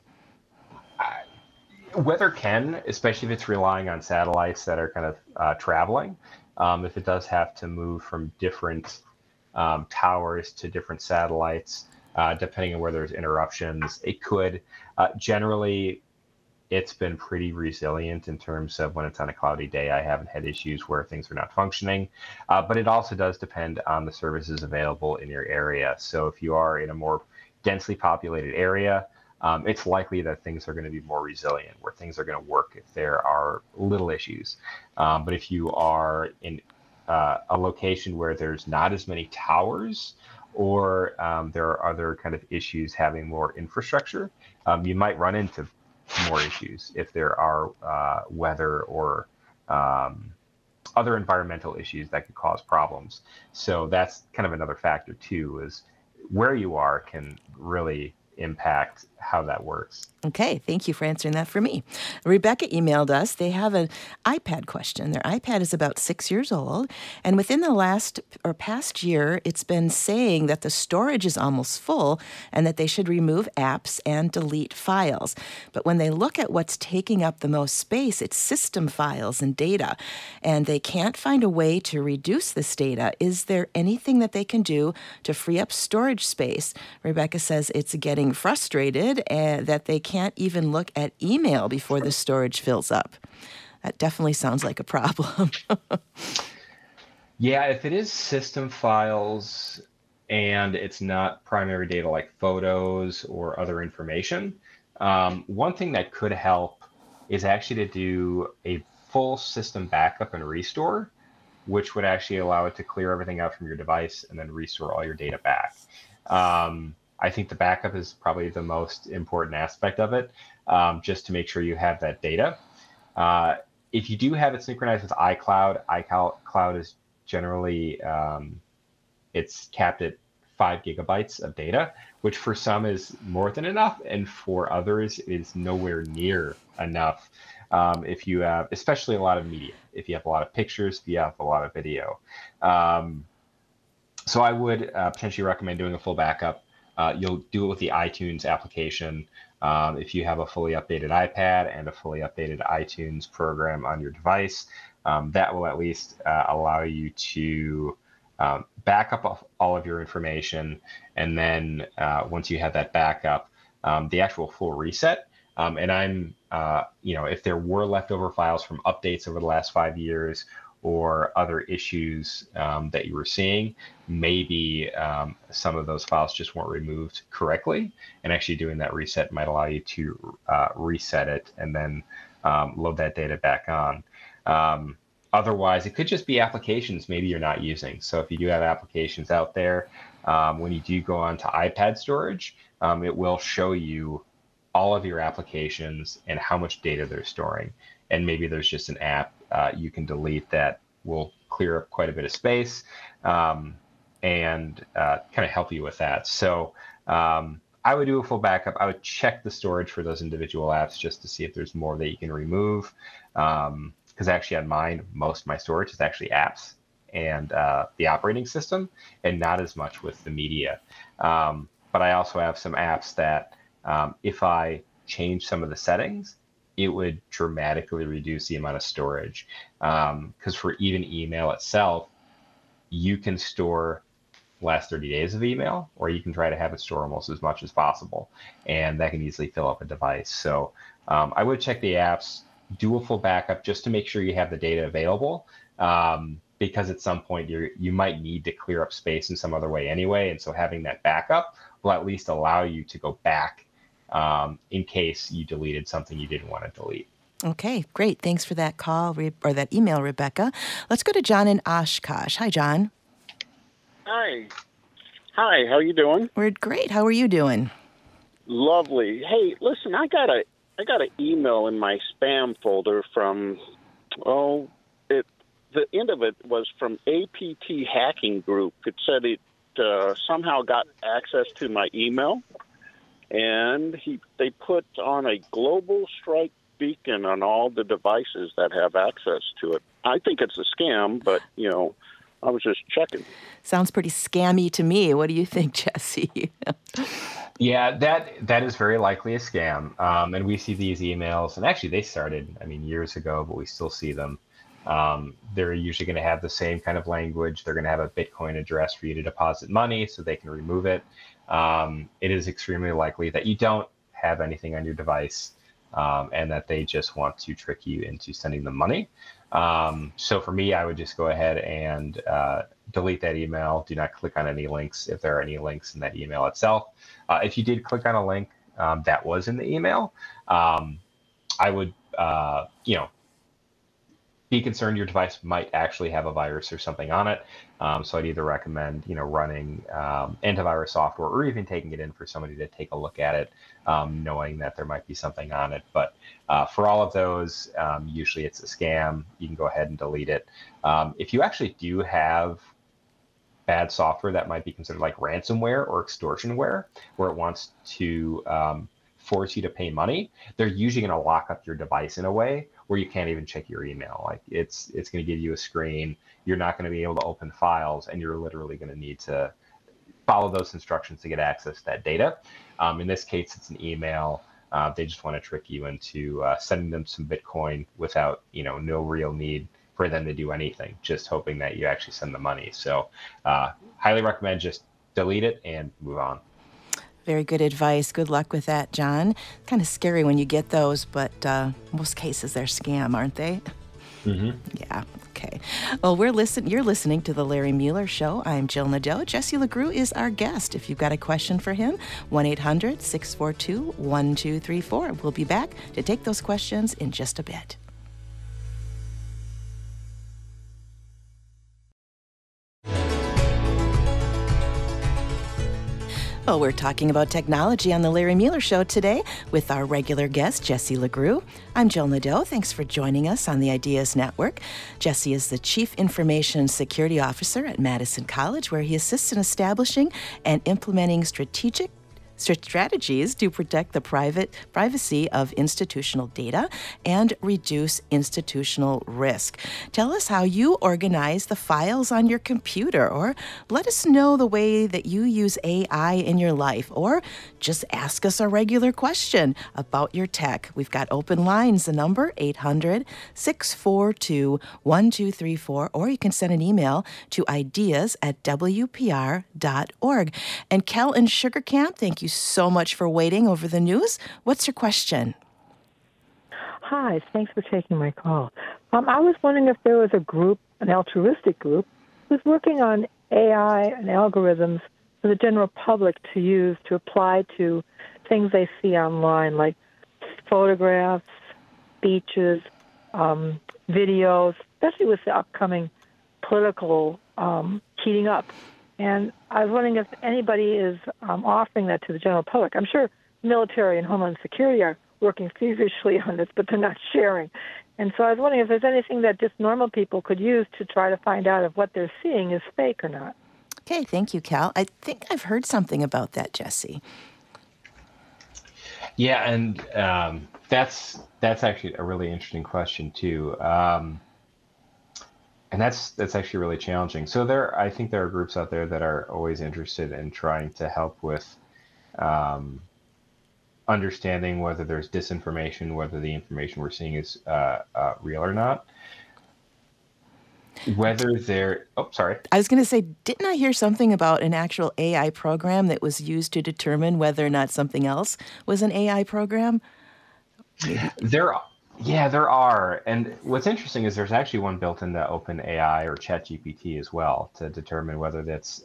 [SPEAKER 2] Weather can, especially if it's relying on satellites that are kind of traveling. If it does have to move from different towers to different satellites, depending on where there's interruptions, it could. Generally, it's been pretty resilient in terms of when it's on a cloudy day. I haven't had issues where things are not functioning, but it also does depend on the services available in your area. So if you are in a more densely populated area, it's likely that things are going to be more resilient, where things are going to work if there are little issues. But if you are in a location where there's not as many towers, or there are other kind of issues having more infrastructure, you might run into more issues if there are weather or other environmental issues that could cause problems. So that's kind of another factor too, is where you are can really impact how that works.
[SPEAKER 1] Okay, thank you for answering that for me. Rebecca emailed us. They have an iPad question. Their iPad is about 6 years old, and within the past year, it's been saying that the storage is almost full and that they should remove apps and delete files. But when they look at what's taking up the most space, it's system files and data, and they can't find a way to reduce this data. Is there anything that they can do to free up storage space? Rebecca says it's getting frustrated that they can't even look at email before the storage fills up. That definitely sounds like a problem.
[SPEAKER 2] Yeah, if it is system files and it's not primary data like photos or other information, one thing that could help is actually to do a full system backup and restore, which would actually allow it to clear everything out from your device and then restore all your data back. I think the backup is probably the most important aspect of it, just to make sure you have that data. If you do have it synchronized with iCloud is generally, it's capped at 5 gigabytes of data, which for some is more than enough, and for others is nowhere near enough. If you have, especially a lot of media, if you have a lot of pictures, if you have a lot of video. So I would potentially recommend doing a full backup. You'll do it with the iTunes application. If you have a fully updated iPad and a fully updated iTunes program on your device, that will at least allow you to back up all of your information. And then once you have that backup, the actual full reset. And I'm, if there were leftover files from updates over the last 5 years or other issues that you were seeing, maybe some of those files just weren't removed correctly, and actually doing that reset might allow you to reset it and then load that data back on. Otherwise, it could just be applications maybe you're not using. So if you do have applications out there, when you do go onto iPad storage, it will show you all of your applications and how much data they're storing. And maybe there's just an app you can delete that will clear up quite a bit of space and kind of help you with that. So I would do a full backup. I would check the storage for those individual apps just to see if there's more that you can remove. Because actually on mine, most of my storage is actually apps and the operating system, and not as much with the media. But I also have some apps that if I change some of the settings, it would dramatically reduce the amount of storage. Because for even email itself, you can store last 30 days of email, or you can try to have it store almost as much as possible. And that can easily fill up a device. So I would check the apps, do a full backup just to make sure you have the data available. Because at some point you might need to clear up space in some other way anyway. And so having that backup will at least allow you to go back in case you deleted something you didn't want to delete.
[SPEAKER 1] Okay, great. Thanks for that call or that email, Rebecca. Let's go to John in Oshkosh. Hi, John.
[SPEAKER 8] Hi. How you doing?
[SPEAKER 1] We're great. How are you doing?
[SPEAKER 8] Lovely. Hey, listen, I got an email in my spam folder from the end of it was from APT Hacking Group. It said it somehow got access to my email, and they put on a global strike beacon on all the devices that have access to it. I think it's a scam, but, I was just checking.
[SPEAKER 1] Sounds pretty scammy to me. What do you think, Jesse?
[SPEAKER 2] Yeah, that is very likely a scam. And we see these emails, and actually they started, years ago, but we still see them. They're usually going to have the same kind of language. They're going to have a Bitcoin address for you to deposit money so they can remove it. It is extremely likely that you don't have anything on your device and that they just want to trick you into sending them money. So for me, I would just go ahead and delete that email. Do not click on any links if there are any links in that email itself. If you did click on a link that was in the email, I would, be concerned your device might actually have a virus or something on it. So I'd either recommend, running antivirus software or even taking it in for somebody to take a look at it, knowing that there might be something on it. But for all of those, usually it's a scam. You can go ahead and delete it. If you actually do have bad software that might be considered like ransomware or extortionware, where it wants to force you to pay money, they're usually going to lock up your device in a way where you can't even check your email. Like it's going to give you a screen. You're not going to be able to open files, and you're literally going to need to follow those instructions to get access to that data. In this case, it's an email. They just want to trick you into sending them some Bitcoin without, no real need for them to do anything, just hoping that you actually send the money. So highly recommend just delete it and move on.
[SPEAKER 1] Very good advice. Good luck with that, John. Kind of scary when you get those, but most cases they're scam, aren't they?
[SPEAKER 2] Mm-hmm.
[SPEAKER 1] Yeah. Okay. Well, you're listening to The Larry Mueller Show. I'm Jill Nadeau. Jesse LeGroux is our guest. If you've got a question for him, 1-800-642-1234. We'll be back to take those questions in just a bit. Well, we're talking about technology on the Larry Mueller Show today with our regular guest, Jesse LeGroux. I'm Jill Nadeau. Thanks for joining us on the Ideas Network. Jesse is the Chief Information Security Officer at Madison College, where he assists in establishing and implementing strategies to protect the privacy of institutional data and reduce institutional risk. Tell us how you organize the files on your computer, or let us know the way that you use AI in your life, or just ask us a regular question about your tech. We've got open lines, the number 800-642-1234, or you can send an email to ideas@wpr.org. And Kel in Sugar Camp, thank you so much for waiting over the news. What's your question?
[SPEAKER 9] Hi, thanks for taking my call. I was wondering if there was a group, an altruistic group, who's working on AI and algorithms for the general public to use to apply to things they see online, like photographs, speeches, videos, especially with the upcoming political heating up. And I was wondering if anybody is offering that to the general public. I'm sure military and Homeland Security are working feverishly on this, but they're not sharing. And so I was wondering if there's anything that just normal people could use to try to find out if what they're seeing is fake or not.
[SPEAKER 1] Okay, thank you, Cal. I think I've heard something about that, Jesse.
[SPEAKER 2] Yeah, and that's actually a really interesting question too. And that's actually really challenging. So I think there are groups out there that are always interested in trying to help with understanding whether there's disinformation, whether the information we're seeing is real or not. Sorry.
[SPEAKER 1] I was going to say, didn't I hear something about an actual AI program that was used to determine whether or not something else was an AI program?
[SPEAKER 2] There are. And what's interesting is there's actually one built into OpenAI or ChatGPT as well to determine whether that's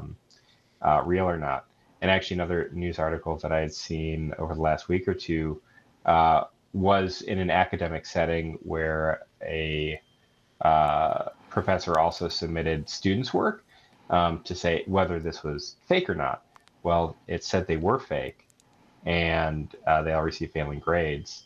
[SPEAKER 2] real or not. And actually another news article that I had seen over the last week or two was in an academic setting where a professor also submitted students' work to say whether this was fake or not. Well, it said they were fake, and they all received failing grades.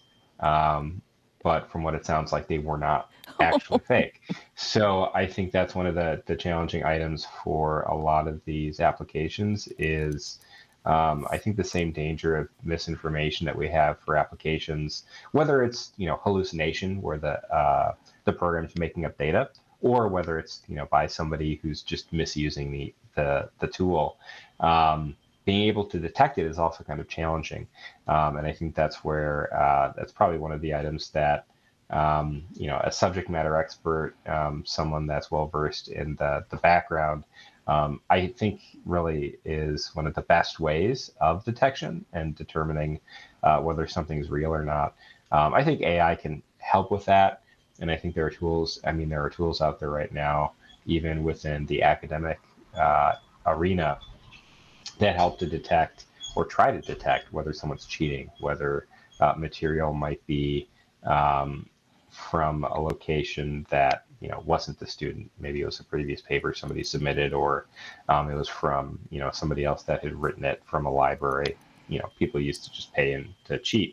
[SPEAKER 2] But from what it sounds like, they were not actually fake. So I think that's one of the challenging items for a lot of these applications is I think the same danger of misinformation that we have for applications, whether it's hallucination where the program's making up data, or whether it's by somebody who's just misusing the tool. Being able to detect it is also kind of challenging. And I think that's where that's probably one of the items that, a subject matter expert, someone that's well-versed in the background, I think really is one of the best ways of detection and determining whether something's real or not. I think AI can help with that. And I think there are tools out there right now, even within the academic arena, that help to detect or try to detect whether someone's cheating, whether material might be from a location that wasn't the student. Maybe it was a previous paper somebody submitted, or it was from somebody else that had written it from a library. People used to just pay in to cheat.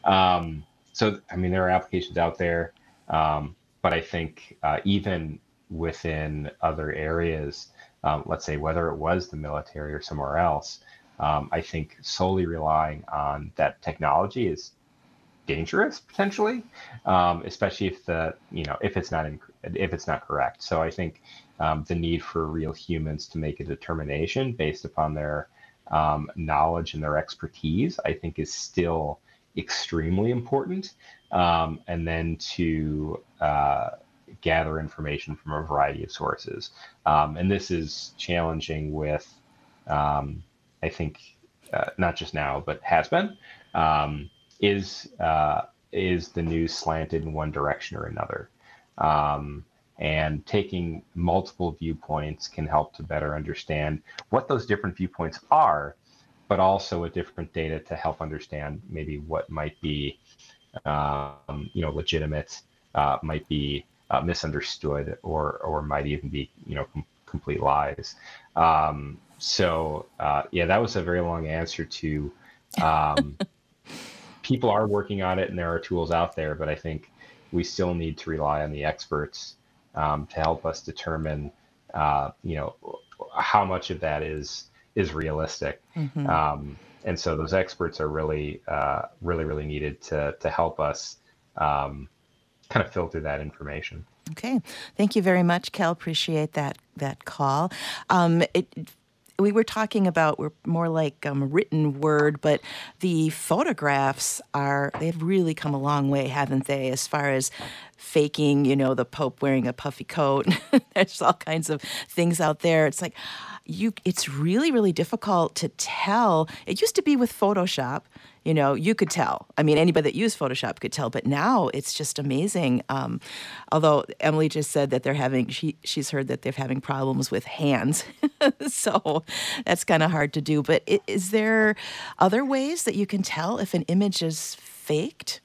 [SPEAKER 2] So there are applications out there, but I think even within other areas, let's say whether it was the military or somewhere else, I think solely relying on that technology is dangerous potentially, especially if it's not correct. So I think the need for real humans to make a determination based upon their knowledge and their expertise, I think, is still extremely important. And then to gather information from a variety of sources. And this is challenging with, I think, not just now, but has been, is the news slanted in one direction or another? And taking multiple viewpoints can help to better understand what those different viewpoints are, but also a different data to help understand maybe what might be, legitimate, might be misunderstood, or might even be, complete lies. So that was a very long answer to. People are working on it, and there are tools out there, but I think we still need to rely on the experts to help us determine, how much of that is realistic. Mm-hmm. And so those experts are really, really needed to help us kind of filter that information.
[SPEAKER 1] Okay, thank you very much, Cal. Appreciate that call. We were talking about, we're more like written word, but the photographs they've really come a long way, haven't they, as far as faking, the Pope wearing a puffy coat. There's all kinds of things out there. It's like, it's really, really difficult to tell. It used to be with Photoshop, you could tell. I mean, anybody that used Photoshop could tell, but now it's just amazing. Although Emily just said that she's heard that they're having problems with hands. So that's kind of hard to do. But is there other ways that you can tell if an image is faked?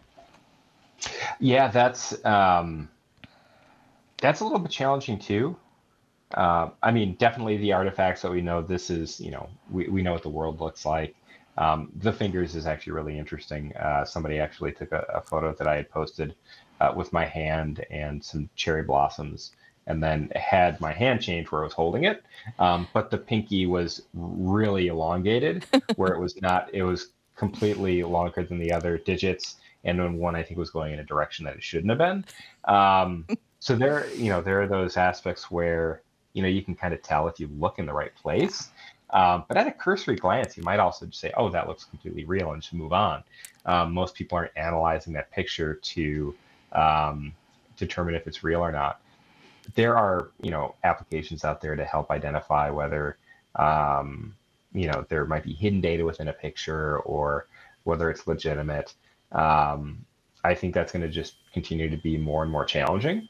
[SPEAKER 2] Yeah, that's a little bit challenging too. I mean, definitely the artifacts that we know, this is, we know what the world looks like. The fingers is actually really interesting. Somebody actually took a photo that I had posted with my hand and some cherry blossoms, and then had my hand change where I was holding it. But the pinky was really elongated, where it was completely longer than the other digits. And then one, I think, was going in a direction that it shouldn't have been. So there are those aspects where, you can kind of tell if you look in the right place. But at a cursory glance, you might also just say, oh, that looks completely real, and just move on. Most people aren't analyzing that picture to determine if it's real or not. There are, applications out there to help identify whether, there might be hidden data within a picture or whether it's legitimate. I think that's going to just continue to be more and more challenging.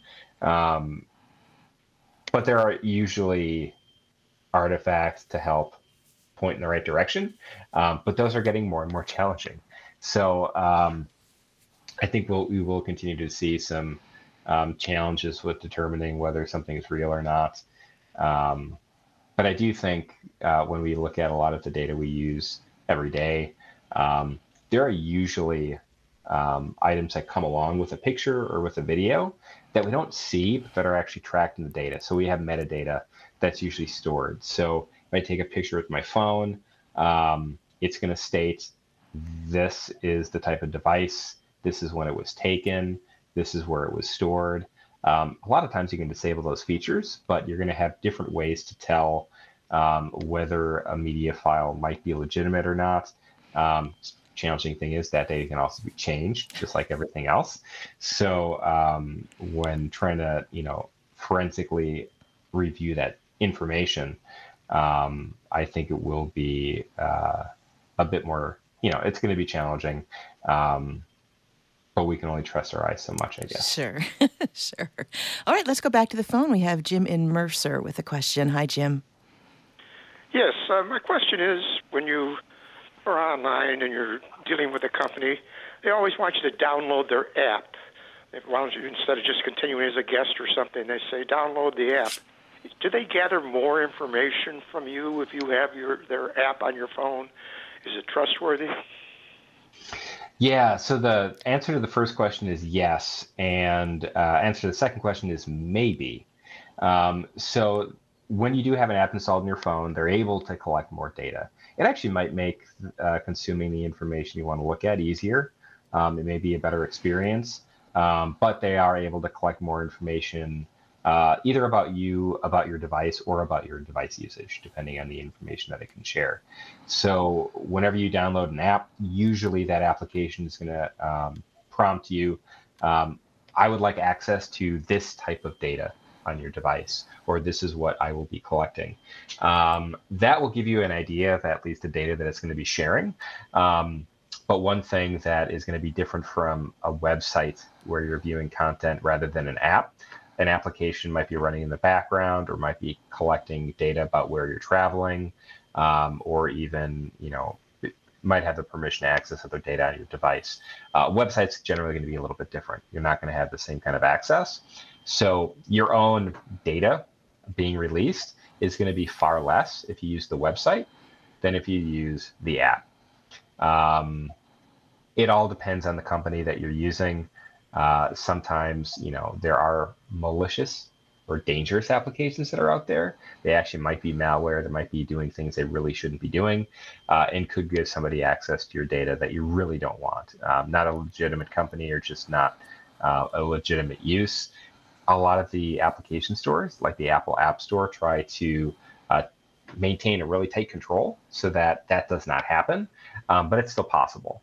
[SPEAKER 2] But there are usually artifacts to help point in the right direction, but those are getting more and more challenging. So I think we will continue to see some challenges with determining whether something is real or not. But I do think when we look at a lot of the data we use every day, there are usually items that come along with a picture or with a video that we don't see, but that are actually tracked in the data. So we have metadata that's usually stored. So if I take a picture with my phone, it's going to state, this is the type of device, this is when it was taken, this is where it was stored. A lot of times you can disable those features, but you're going to have different ways to tell whether a media file might be legitimate or not. Challenging thing is that data can also be changed, just like everything else. So when trying to, forensically review that information, I think it will be a bit more, it's going to be challenging, but we can only trust our eyes so much, I guess.
[SPEAKER 1] Sure. Sure. All right, let's go back to the phone. We have Jim in Mercer with a question. Hi, Jim.
[SPEAKER 10] Yes, my question is, when you are online and you're dealing with a company, they always want you to download their app. Why don't you, instead of just continuing as a guest or something, they say download the app. Do they gather more information from you if you have their app on your phone? Is it trustworthy?
[SPEAKER 2] Yeah, so the answer to the first question is yes, and answer to the second question is maybe. So when you do have an app installed on your phone, they're able to collect more data. It actually might make consuming the information you want to look at easier. It may be a better experience, but they are able to collect more information either about you, about your device, or about your device usage, depending on the information that it can share. So whenever you download an app, usually that application is going to prompt you, I would like access to this type of data on your device, or this is what I will be collecting. That will give you an idea of at least the data that it's going to be sharing. But one thing that is going to be different from a website where you're viewing content rather than an app, an application might be running in the background or might be collecting data about where you're traveling, or even, might have the permission to access other data on your device. Websites generally going to be a little bit different. You're not going to have the same kind of access. So your own data being released is going to be far less if you use the website than if you use the app. It all depends on the company that you're using. Sometimes, there are malicious or dangerous applications that are out there. They actually might be malware. They might be doing things they really shouldn't be doing, and could give somebody access to your data that you really don't want. Not a legitimate company, or just not a legitimate use. A lot of the application stores, like the Apple App Store, try to maintain a really tight control so that that does not happen, but it's still possible.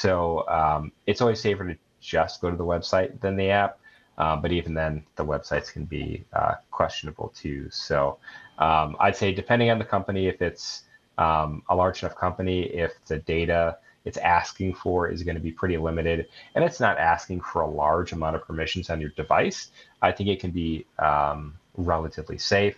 [SPEAKER 2] So it's always safer to just go to the website than the app, but even then, the websites can be questionable too. So I'd say, depending on the company, if it's a large enough company, if the data it's asking for is going to be pretty limited, and it's not asking for a large amount of permissions on your device, I think it can be relatively safe.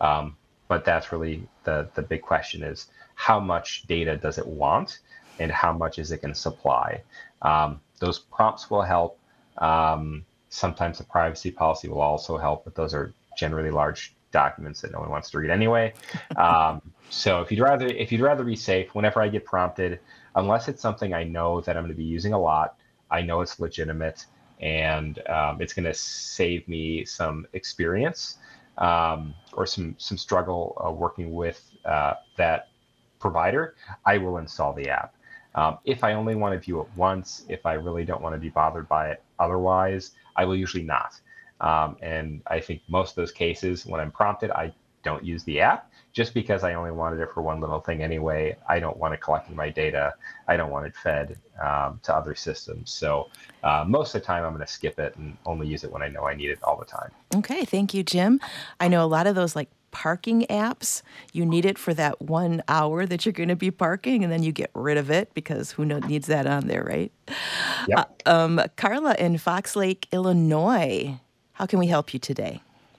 [SPEAKER 2] But that's really the big question, is how much data does it want, and how much is it going to supply? Those prompts will help. Sometimes the privacy policy will also help, but those are generally large documents that no one wants to read anyway. So if you'd rather be safe, whenever I get prompted, unless it's something I know that I'm going to be using a lot, I know it's legitimate, and it's going to save me some experience or some struggle working with that provider, I will install the app. If I only want to view it once, if I really don't want to be bothered by it otherwise, I will usually not. And I think most of those cases, when I'm prompted, I don't use the app, just because I only wanted it for one little thing anyway. I don't want it collecting my data. I don't want it fed to other systems. So most of the time, I'm going to skip it and only use it when I know I need it all the time.
[SPEAKER 1] Okay, thank you, Jim. I know a lot of those parking apps, you need it for that 1 hour that you're going to be parking, and then you get rid of it because who needs that on there, right? Yep. Carla in Fox Lake, Illinois. How can we help you today?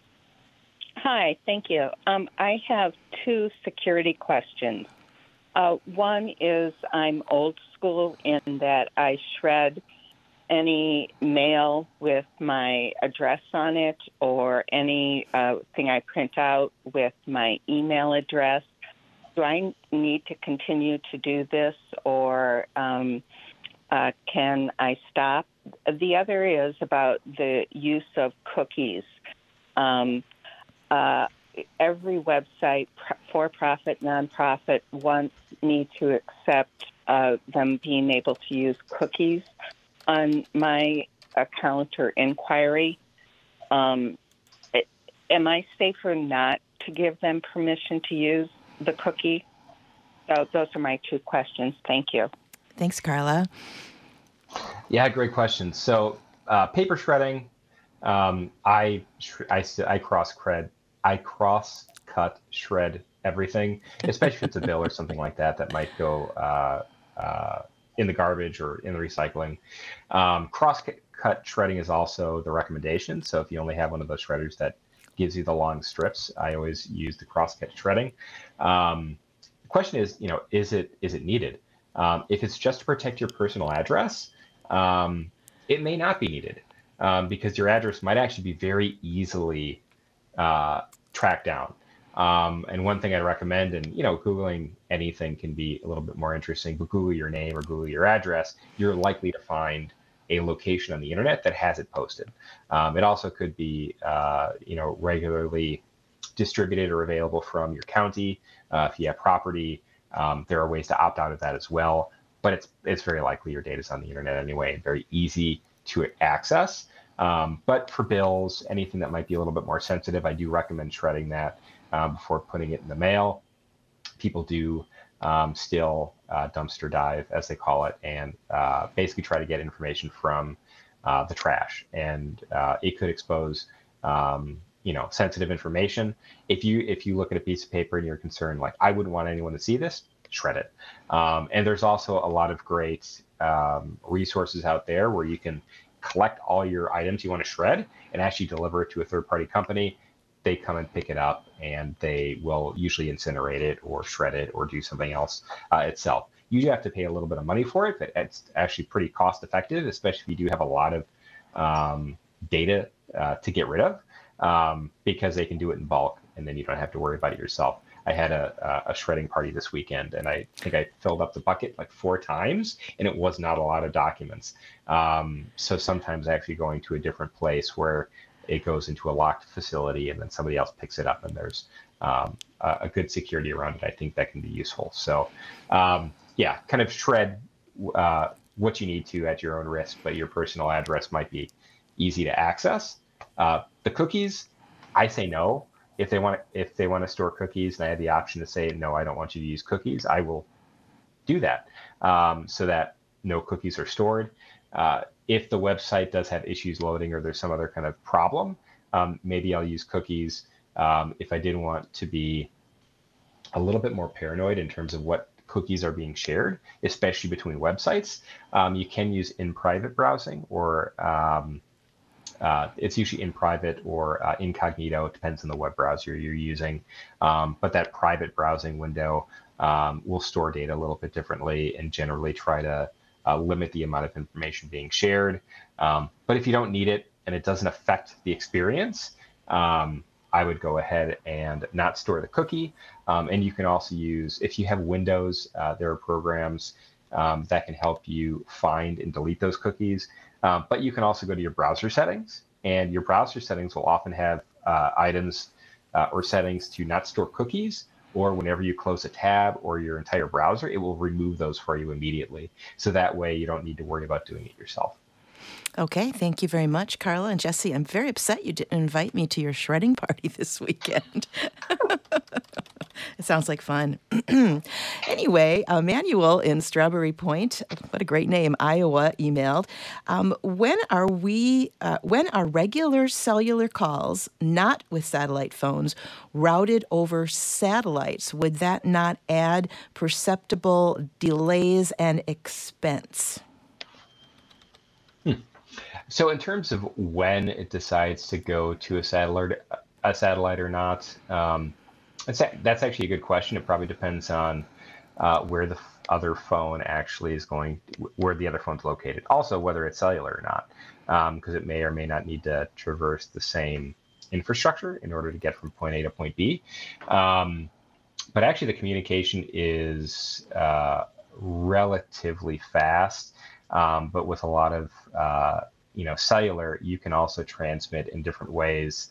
[SPEAKER 11] Hi, thank you. I have two security questions. One is, I'm old school in that I shred any mail with my address on it, or any thing I print out with my email address. Do I need to continue to do this, or can I stop? The other is about the use of cookies. Every website, for-profit, nonprofit, wants me to accept them being able to use cookies on my account or inquiry. Am I safer not to give them permission to use the cookie? So those are my two questions. Thank you.
[SPEAKER 1] Thanks, Carla.
[SPEAKER 2] Yeah, great question. So paper shredding, I cross-cut shred everything, especially if it's a bill or something like that that might go in the garbage or in the recycling. Cross-cut shredding is also the recommendation. So if you only have one of those shredders that gives you the long strips, I always use the cross-cut shredding. The question is, is it needed? If it's just to protect your personal address, it may not be needed, because your address might actually be very easily tracked down. And one thing I'd recommend, and Googling anything can be a little bit more interesting, but Google your name or Google your address, you're likely to find a location on the internet that has it posted. It also could be, regularly distributed or available from your county. If you have property, there are ways to opt out of that as well. But it's very likely your data is on the internet anyway, and very easy to access. But for bills, anything that might be a little bit more sensitive, I do recommend shredding that before putting it in the mail. People do still dumpster dive, as they call it, and basically try to get information from the trash, and it could expose sensitive information. If you look at a piece of paper and you're concerned, like, I wouldn't want anyone to see this, shred it. And there's also a lot of great resources out there where you can collect all your items you want to shred and actually deliver it to a third-party company. They come and pick it up, and they will usually incinerate it or shred it or do something else itself. You do have to pay a little bit of money for it, but it's actually pretty cost-effective, especially if you do have a lot of data to get rid of, because they can do it in bulk, and then you don't have to worry about it yourself. I had a shredding party this weekend, and I think I filled up the bucket like 4 times, and it was not a lot of documents. So sometimes actually going to a different place where it goes into a locked facility and then somebody else picks it up, and there's a good security around it, I think that can be useful. So yeah, kind of shred what you need to at your own risk, but your personal address might be easy to access. The cookies, I say no. If they want to store cookies and I have the option to say, no, I don't want you to use cookies, I will do that, so that no cookies are stored. If the website does have issues loading or there's some other kind of problem, maybe I'll use cookies. If I did want to be a little bit more paranoid in terms of what cookies are being shared, especially between websites, you can use in private browsing, or it's usually in private or incognito. It depends on the web browser you're using. But that private browsing window will store data a little bit differently and generally try to limit the amount of information being shared. But if you don't need it and it doesn't affect the experience, I would go ahead and not store the cookie. And you can also use, if you have Windows, there are programs that can help you find and delete those cookies. But you can also go to your browser settings, and your browser settings will often have items or settings to not store cookies, or whenever you close a tab or your entire browser, it will remove those for you immediately. So that way you don't need to worry about doing it yourself.
[SPEAKER 1] Okay, thank you very much, Carla and Jesse. I'm very upset you didn't invite me to your shredding party this weekend. It sounds like fun. Anyway, Manuel in Strawberry Point, what a great name, Iowa, emailed, when are regular cellular calls, not with satellite phones, routed over satellites? Would that not add perceptible delays and expense?
[SPEAKER 2] So in terms of when it decides to go to a satellite or not, that's actually a good question. It probably depends on where the other phone actually is going, where the other phone's located. Also, whether it's cellular or not, because it may or may not need to traverse the same infrastructure in order to get from point A to point B. But actually, the communication is relatively fast, but with a lot of cellular, you can also transmit in different ways,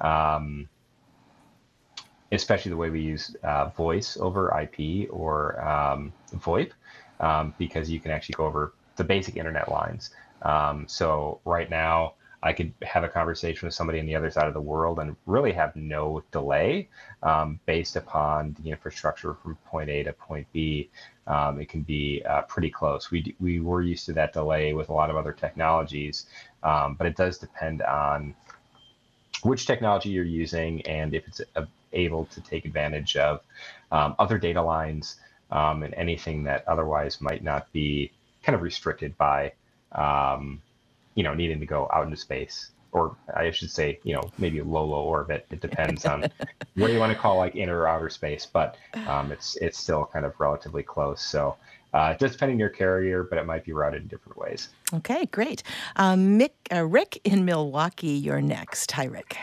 [SPEAKER 2] especially the way we use voice over IP or VoIP, because you can actually go over the basic internet lines. So right now, I could have a conversation with somebody on the other side of the world and really have no delay based upon the infrastructure from point A to point B. It can be pretty close. We were used to that delay with a lot of other technologies, but it does depend on which technology you're using and if it's able to take advantage of other data lines and anything that otherwise might not be kind of restricted by needing to go out into space, or I should say, maybe low orbit. It depends on what do you want to call like inner or outer space, but it's still kind of relatively close. So just depending on your carrier, but it might be routed in different ways.
[SPEAKER 1] Okay, great. Rick in Milwaukee, you're next. Hi, Rick.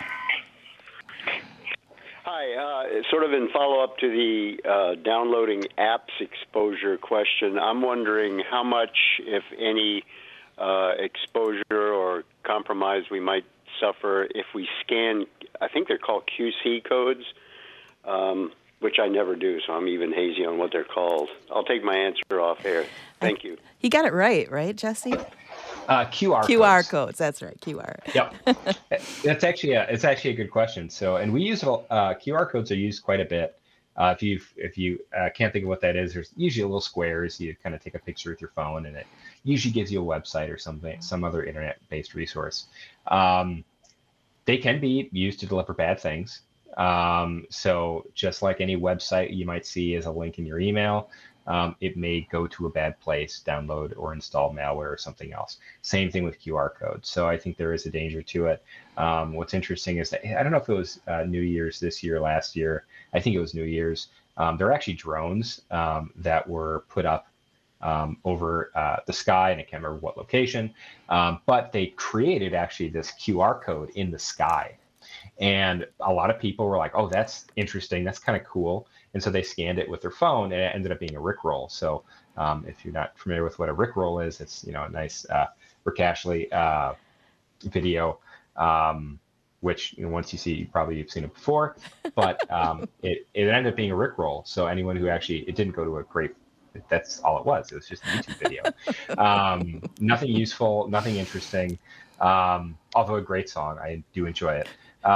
[SPEAKER 12] Hi, sort of in follow-up to the downloading apps exposure question, I'm wondering how much, if any, exposure or compromise we might suffer if we scan, I think they're called QC codes, which I never do, so I'm even hazy on what they're called. I'll take my answer off air. Thank you.
[SPEAKER 1] He got it right, Jesse?
[SPEAKER 2] QR
[SPEAKER 1] codes. That's right, QR.
[SPEAKER 2] Yep. It's actually a good question. So, and we use QR codes are used quite a bit. If you can't think of what that is, there's usually a little squares. You kind of take a picture with your phone, and it usually gives you a website or some other internet-based resource. They can be used to deliver bad things. So just like any website you might see as a link in your email, it may go to a bad place, download or install malware or something else. Same thing with QR codes. So I think there is a danger to it. What's interesting is that, I don't know if it was New Year's this year, last year, I think it was New Year's. There are actually drones that were put up over the sky, and I can't remember what location, but they created actually this QR code in the sky. And a lot of people were like, oh, that's interesting. That's kind of cool. And so they scanned it with their phone, and it ended up being a Rickroll. So if you're not familiar with what a Rickroll is, it's, a nice Rick Ashley video, which once you see, you've seen it before. But it ended up being a Rickroll. So anyone who it didn't go to a great, that's all it was. It was just a YouTube video. Nothing useful, nothing interesting, although a great song. I do enjoy it.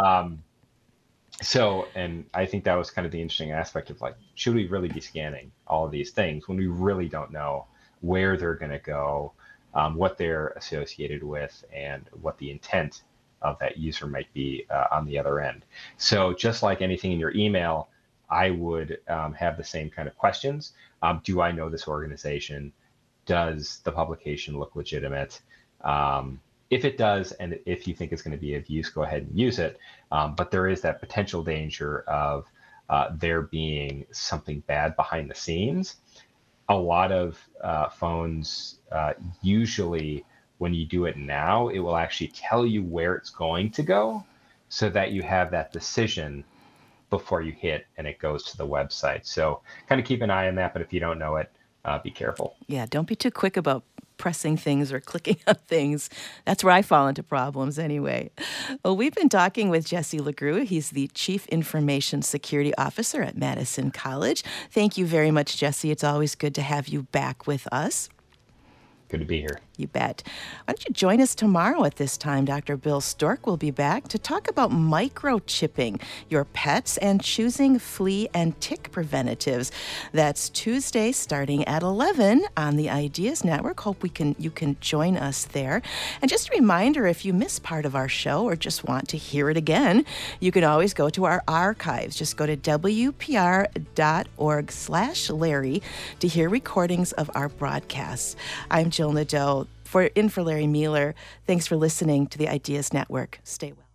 [SPEAKER 2] And I think that was kind of the interesting aspect of, like, should we really be scanning all of these things when we really don't know where they're going to go, what they're associated with, and what the intent of that user might be on the other end. So just like anything in your email, I would have the same kind of questions. Do I know this organization? Does the publication look legitimate? If it does, and if you think it's going to be of use, go ahead and use it. But there is that potential danger of there being something bad behind the scenes. A lot of phones, usually when you do it now, it will actually tell you where it's going to go so that you have that decision before you hit and it goes to the website. So kind of keep an eye on that, but if you don't know it, be careful.
[SPEAKER 1] Yeah, don't be too quick about pressing things or clicking on things. That's where I fall into problems anyway. Well, we've been talking with Jesse LeGroux. He's the Chief Information Security Officer at Madison College. Thank you very much, Jesse. It's always good to have you back with us.
[SPEAKER 2] Good to be here.
[SPEAKER 1] You bet. Why don't you join us tomorrow at this time? Dr. Bill Stork will be back to talk about microchipping your pets and choosing flea and tick preventatives. That's Tuesday starting at 11 on the Ideas Network. Hope you can join us there. And just a reminder, if you miss part of our show or just want to hear it again, you can always go to our archives. Just go to wpr.org/Larry to hear recordings of our broadcasts. I'm Jill Nadeau. For Larry Mueller, thanks for listening to the Ideas Network. Stay well.